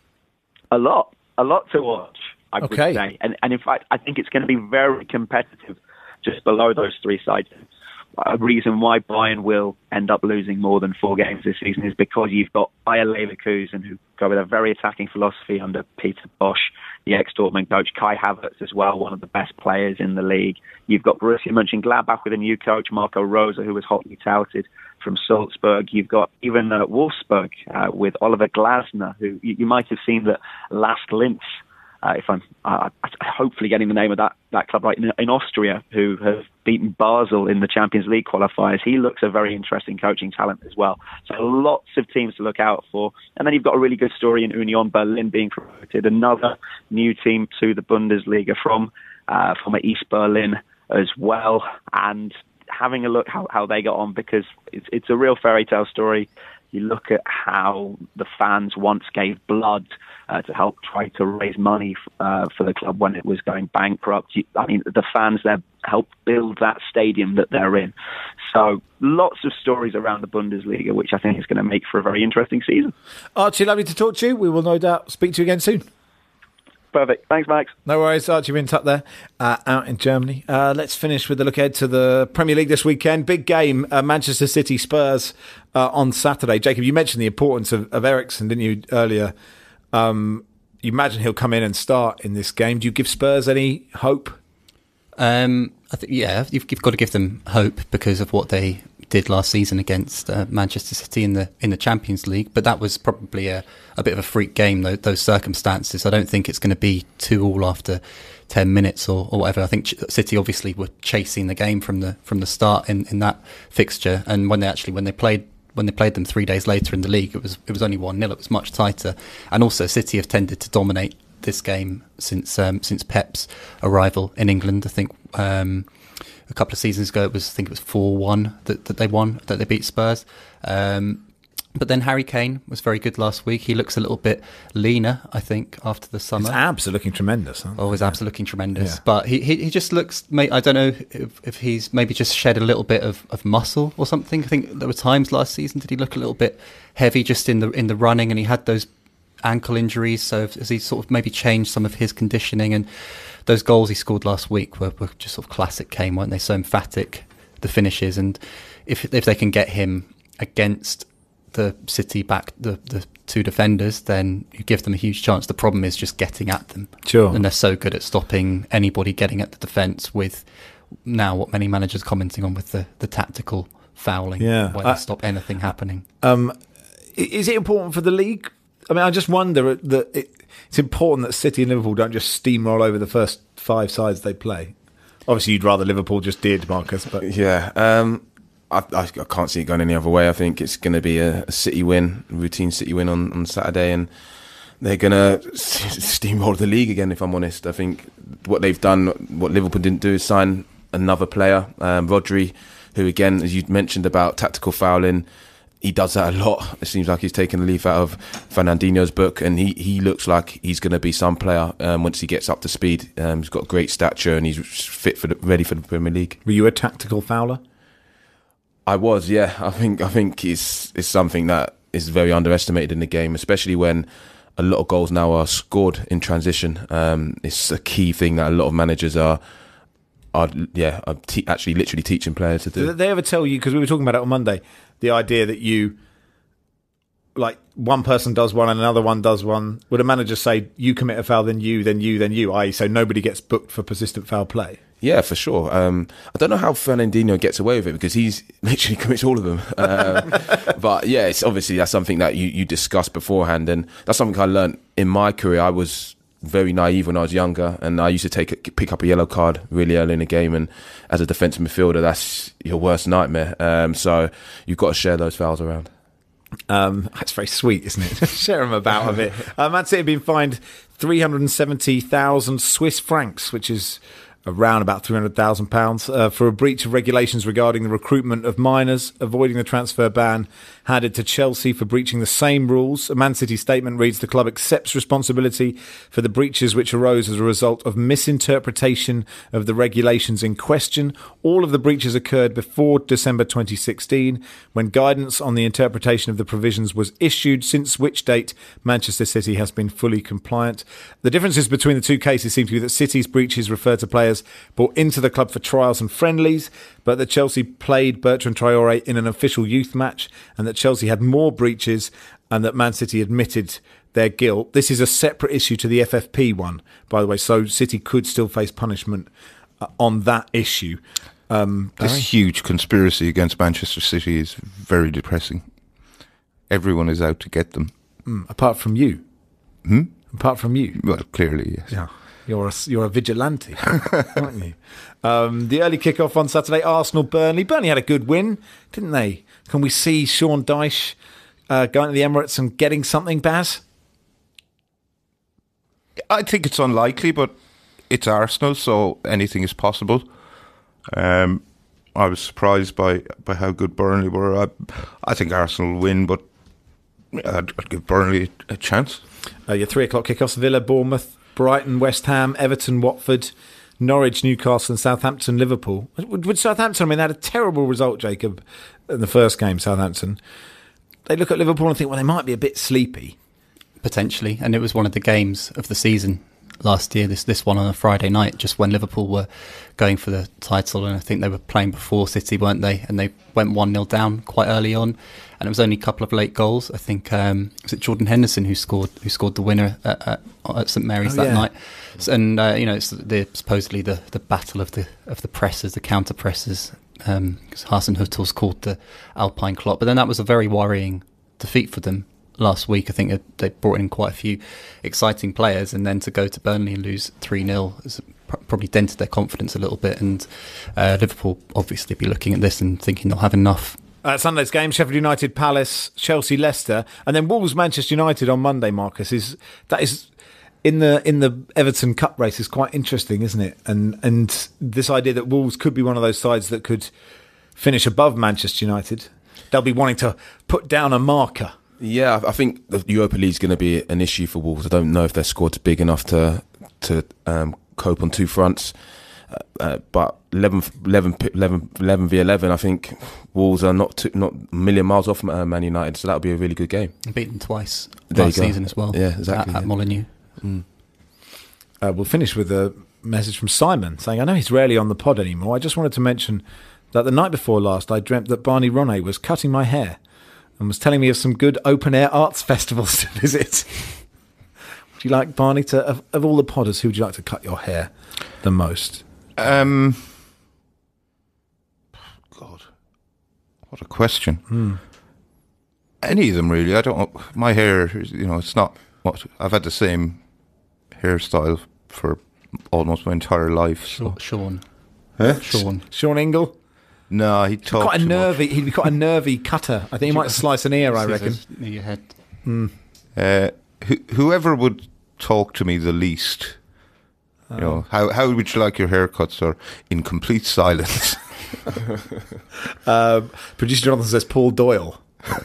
A lot, a lot to watch, I okay. would say. And, and in fact, I think it's going to be very competitive just below those three sides. A reason why Bayern will end up losing more than four games this season is because you've got Bayer Leverkusen, who go with a very attacking philosophy under Peter Bosch, the ex-Dortmund coach, Kai Havertz as well, one of the best players in the league. You've got Borussia Mönchengladbach with a new coach, Marco Rose, who was hotly touted from Salzburg. You've got even uh, Wolfsburg uh, with Oliver Glasner, who you, you might have seen that Last Linz uh, if I'm uh, hopefully getting the name of that, that club right, in, in Austria, who have beaten Basel in the Champions League qualifiers. He looks a very interesting coaching talent as well. So lots of teams to look out for. And then you've got a really good story in Union Berlin being promoted, another new team to the Bundesliga from uh, from East Berlin as well. And having a look how, how they got on, because it's, it's a real fairy tale story. You look at how the fans once gave blood uh, to help try to raise money uh, for the club when it was going bankrupt. You, I mean, the fans there helped build that stadium that they're in. So lots of stories around the Bundesliga, which I think is going to make for a very interesting season. Archie, lovely to talk to you. We will no doubt speak to you again soon. Perfect. Thanks, Max. No worries, Archie Wintap there, uh, out in Germany. Uh, let's finish with a look ahead to the Premier League this weekend. Big game, uh, Manchester City Spurs uh, on Saturday. Jacob, you mentioned the importance of, of Eriksen, didn't you, earlier? Um, you imagine he'll come in and start in this game. Do you give Spurs any hope? Um, I think, yeah, you've, you've got to give them hope because of what they did last season against uh, Manchester City in the in the Champions League, but that was probably a, a bit of a freak game, though, those circumstances. I don't think it's going to be two all after ten minutes or, or whatever. I think City obviously were chasing the game from the from the start in, in that fixture, and when they actually when they played when they played them three days later in the league, it was it was only one nil. It was much tighter, and also City have tended to dominate this game since um, since Pep's arrival in England. I think. Um, A couple of seasons ago, it was I think it was four one that, that they won, that they beat Spurs. Um, but then Harry Kane was very good last week. He looks a little bit leaner, I think, after the summer. His abs are looking tremendous. Huh? Oh, his abs are looking tremendous. Yeah. But he, he he just looks, I don't know if, if he's maybe just shed a little bit of, of muscle or something. I think there were times last season did he look a little bit heavy just in the in the running, and he had those ankle injuries. So has he sort of maybe changed some of his conditioning? And those goals he scored last week were, were just sort of classic Kane, weren't they? So emphatic, the finishes. And if if they can get him against the City back, the, the two defenders, then you give them a huge chance. The problem is just getting at them. Sure. And they're so good at stopping anybody getting at the defence with now what many managers are commenting on with the, the tactical fouling, yeah. where they uh, stop anything happening. Um, is it important for the league? I mean, I just wonder that it, it's important that City and Liverpool don't just steamroll over the first five sides they play. Obviously, you'd rather Liverpool just did, Marcus. But yeah, um, I, I, I can't see it going any other way. I think it's going to be a, a City win, a routine City win on, on Saturday, and they're going to steamroll the league again, if I'm honest. I think what they've done, what Liverpool didn't do, is sign another player, um, Rodri, who, again, as you mentioned about tactical fouling, he does that a lot. It seems like he's taken a leaf out of Fernandinho's book, and he, he looks like he's going to be some player um, once he gets up to speed. Um, he's got great stature, and he's fit for the, ready for the Premier League. Were you a tactical fouler? I was, yeah. I think I think it's it's something that is very underestimated in the game, especially when a lot of goals now are scored in transition. Um, it's a key thing that a lot of managers are. Are yeah, are te- actually literally teaching players to do. Did they ever tell you, because we were talking about it on Monday, the idea that you, like, one person does one and another one does one? Would a manager say, you commit a foul, then you, then you, then you, that is, so nobody gets booked for persistent foul play? Yeah, for sure. Um, I don't know how Fernandinho gets away with it, because he's literally commits all of them. Uh, but yeah, it's obviously that's something that you, you discuss beforehand, and that's something I learned in my career. I was very naive when I was younger, and I used to take a, pick up a yellow card really early in the game, and as a defensive midfielder, that's your worst nightmare. Um, so you've got to share those fouls around. Um, that's very sweet, isn't it? Share them about a bit. Uh, Man City have been fined three hundred seventy thousand Swiss francs, which is around about three hundred thousand pounds, uh, for a breach of regulations regarding the recruitment of minors, avoiding the transfer ban handed to Chelsea for breaching the same rules. A Man City statement reads, the club accepts responsibility for the breaches which arose as a result of misinterpretation of the regulations in question. All of the breaches occurred before December twenty sixteen, when guidance on the interpretation of the provisions was issued, since which date Manchester City has been fully compliant. The differences between the two cases seem to be that City's breaches refer to players brought into the club for trials and friendlies, but that Chelsea played Bertrand Traoré in an official youth match, and that Chelsea had more breaches, and that Man City admitted their guilt. This is a separate issue to the F F P one, by the way, so City could still face punishment uh, on that issue. Um, this Barry? huge conspiracy against Manchester City is very depressing. Everyone is out to get them. Mm, apart from you. Hmm? apart from you. Well, clearly, yes. Yeah, you're a, you're a vigilante, aren't you? Um, the early kick-off on Saturday, Arsenal-Burnley. Burnley had a good win, didn't they? Can we see Sean Dyche uh, going to the Emirates and getting something, Baz? I think it's unlikely, but it's Arsenal, so anything is possible. Um, I was surprised by, by how good Burnley were. I, I think Arsenal will win, but I'd, I'd give Burnley a, a chance. Uh, your three o'clock kickoffs: Villa, Bournemouth, Brighton, West Ham, Everton, Watford, Norwich, Newcastle, and Southampton, Liverpool. With, with Southampton, I mean, they had a terrible result, Jacob, in the first game. Southampton. They look at Liverpool and think, well, they might be a bit sleepy. Potentially, and it was one of the games of the season last year, this this one on a Friday night, just when Liverpool were going for the title, and I think they were playing before City, weren't they? And they went one nil down quite early on, and it was only a couple of late goals. I think um, was it Jordan Henderson who scored who scored the winner at, at, at St Mary's oh, that yeah. night. So, and uh, you know, it's the, supposedly the, the battle of the of the presses, the counter presses. Um, Hasenhüttl's called the Alpine Clock, but then that was a very worrying defeat for them last week. I think they brought in quite a few exciting players, and then to go to Burnley and lose three nil has probably dented their confidence a little bit, and uh, Liverpool obviously be looking at this and thinking they'll have enough. Uh, Sunday's game: Sheffield United, Palace, Chelsea, Leicester, and then Wolves, Manchester United on Monday. Marcus, is that is in the in the Everton Cup race is quite interesting, isn't it? And and this idea that Wolves could be one of those sides that could finish above Manchester United. They'll be wanting to put down a marker. Yeah, I think the Europa League is going to be an issue for Wolves. I don't know if their squad's big enough to to um, cope on two fronts. Uh, uh, but eleven, eleven, eleven, eleven v eleven, I think Wolves are not too, not a million miles off uh, Man United, so that'll be a really good game. And beaten twice there last season as well. Yeah, exactly. At, at yeah. Molineux. Mm. Uh, we'll finish with a message from Simon saying, I know he's rarely on the pod anymore. I just wanted to mention that the night before last, I dreamt that Barney Ronay was cutting my hair and was telling me of some good open-air arts festivals to visit. Would you like, Barney, to of, of all the podders, who would you like to cut your hair the most? Um, God, what a question. Mm. Any of them, really. I don't. My hair, you know, it's not. What I've had the same hairstyle for almost my entire life. So. Sean. Huh? Sean. Sean Ingle? No, he talked quite a too nervy. much. He'd be quite a nervy cutter. I think he might slice an ear. I reckon. Near your head. Mm. Uh, wh- whoever would talk to me the least. You Oh. know, how how would you like your haircuts? Or in complete silence. uh, Producer Jonathan says Paul Doyle.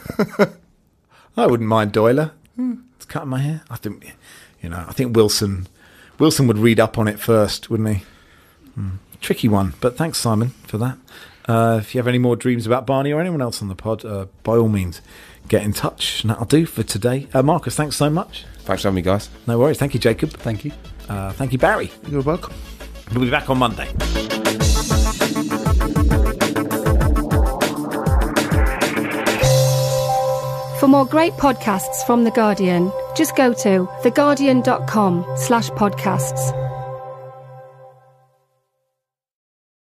I wouldn't mind Doyler. Hmm. It's cutting my hair. I think, you know, I think Wilson, Wilson would read up on it first, wouldn't he? Hmm. Tricky one, but thanks, Simon, for that. Uh, if you have any more dreams about Barney or anyone else on the pod, uh, by all means, get in touch, and that'll do for today. Uh, Marcus, thanks so much. Thanks for having me, guys. No worries. Thank you, Jacob. Thank you. Uh, thank you, Barry. You're welcome. We'll be back on Monday. For more great podcasts from The Guardian, just go to theguardian.com slash podcasts.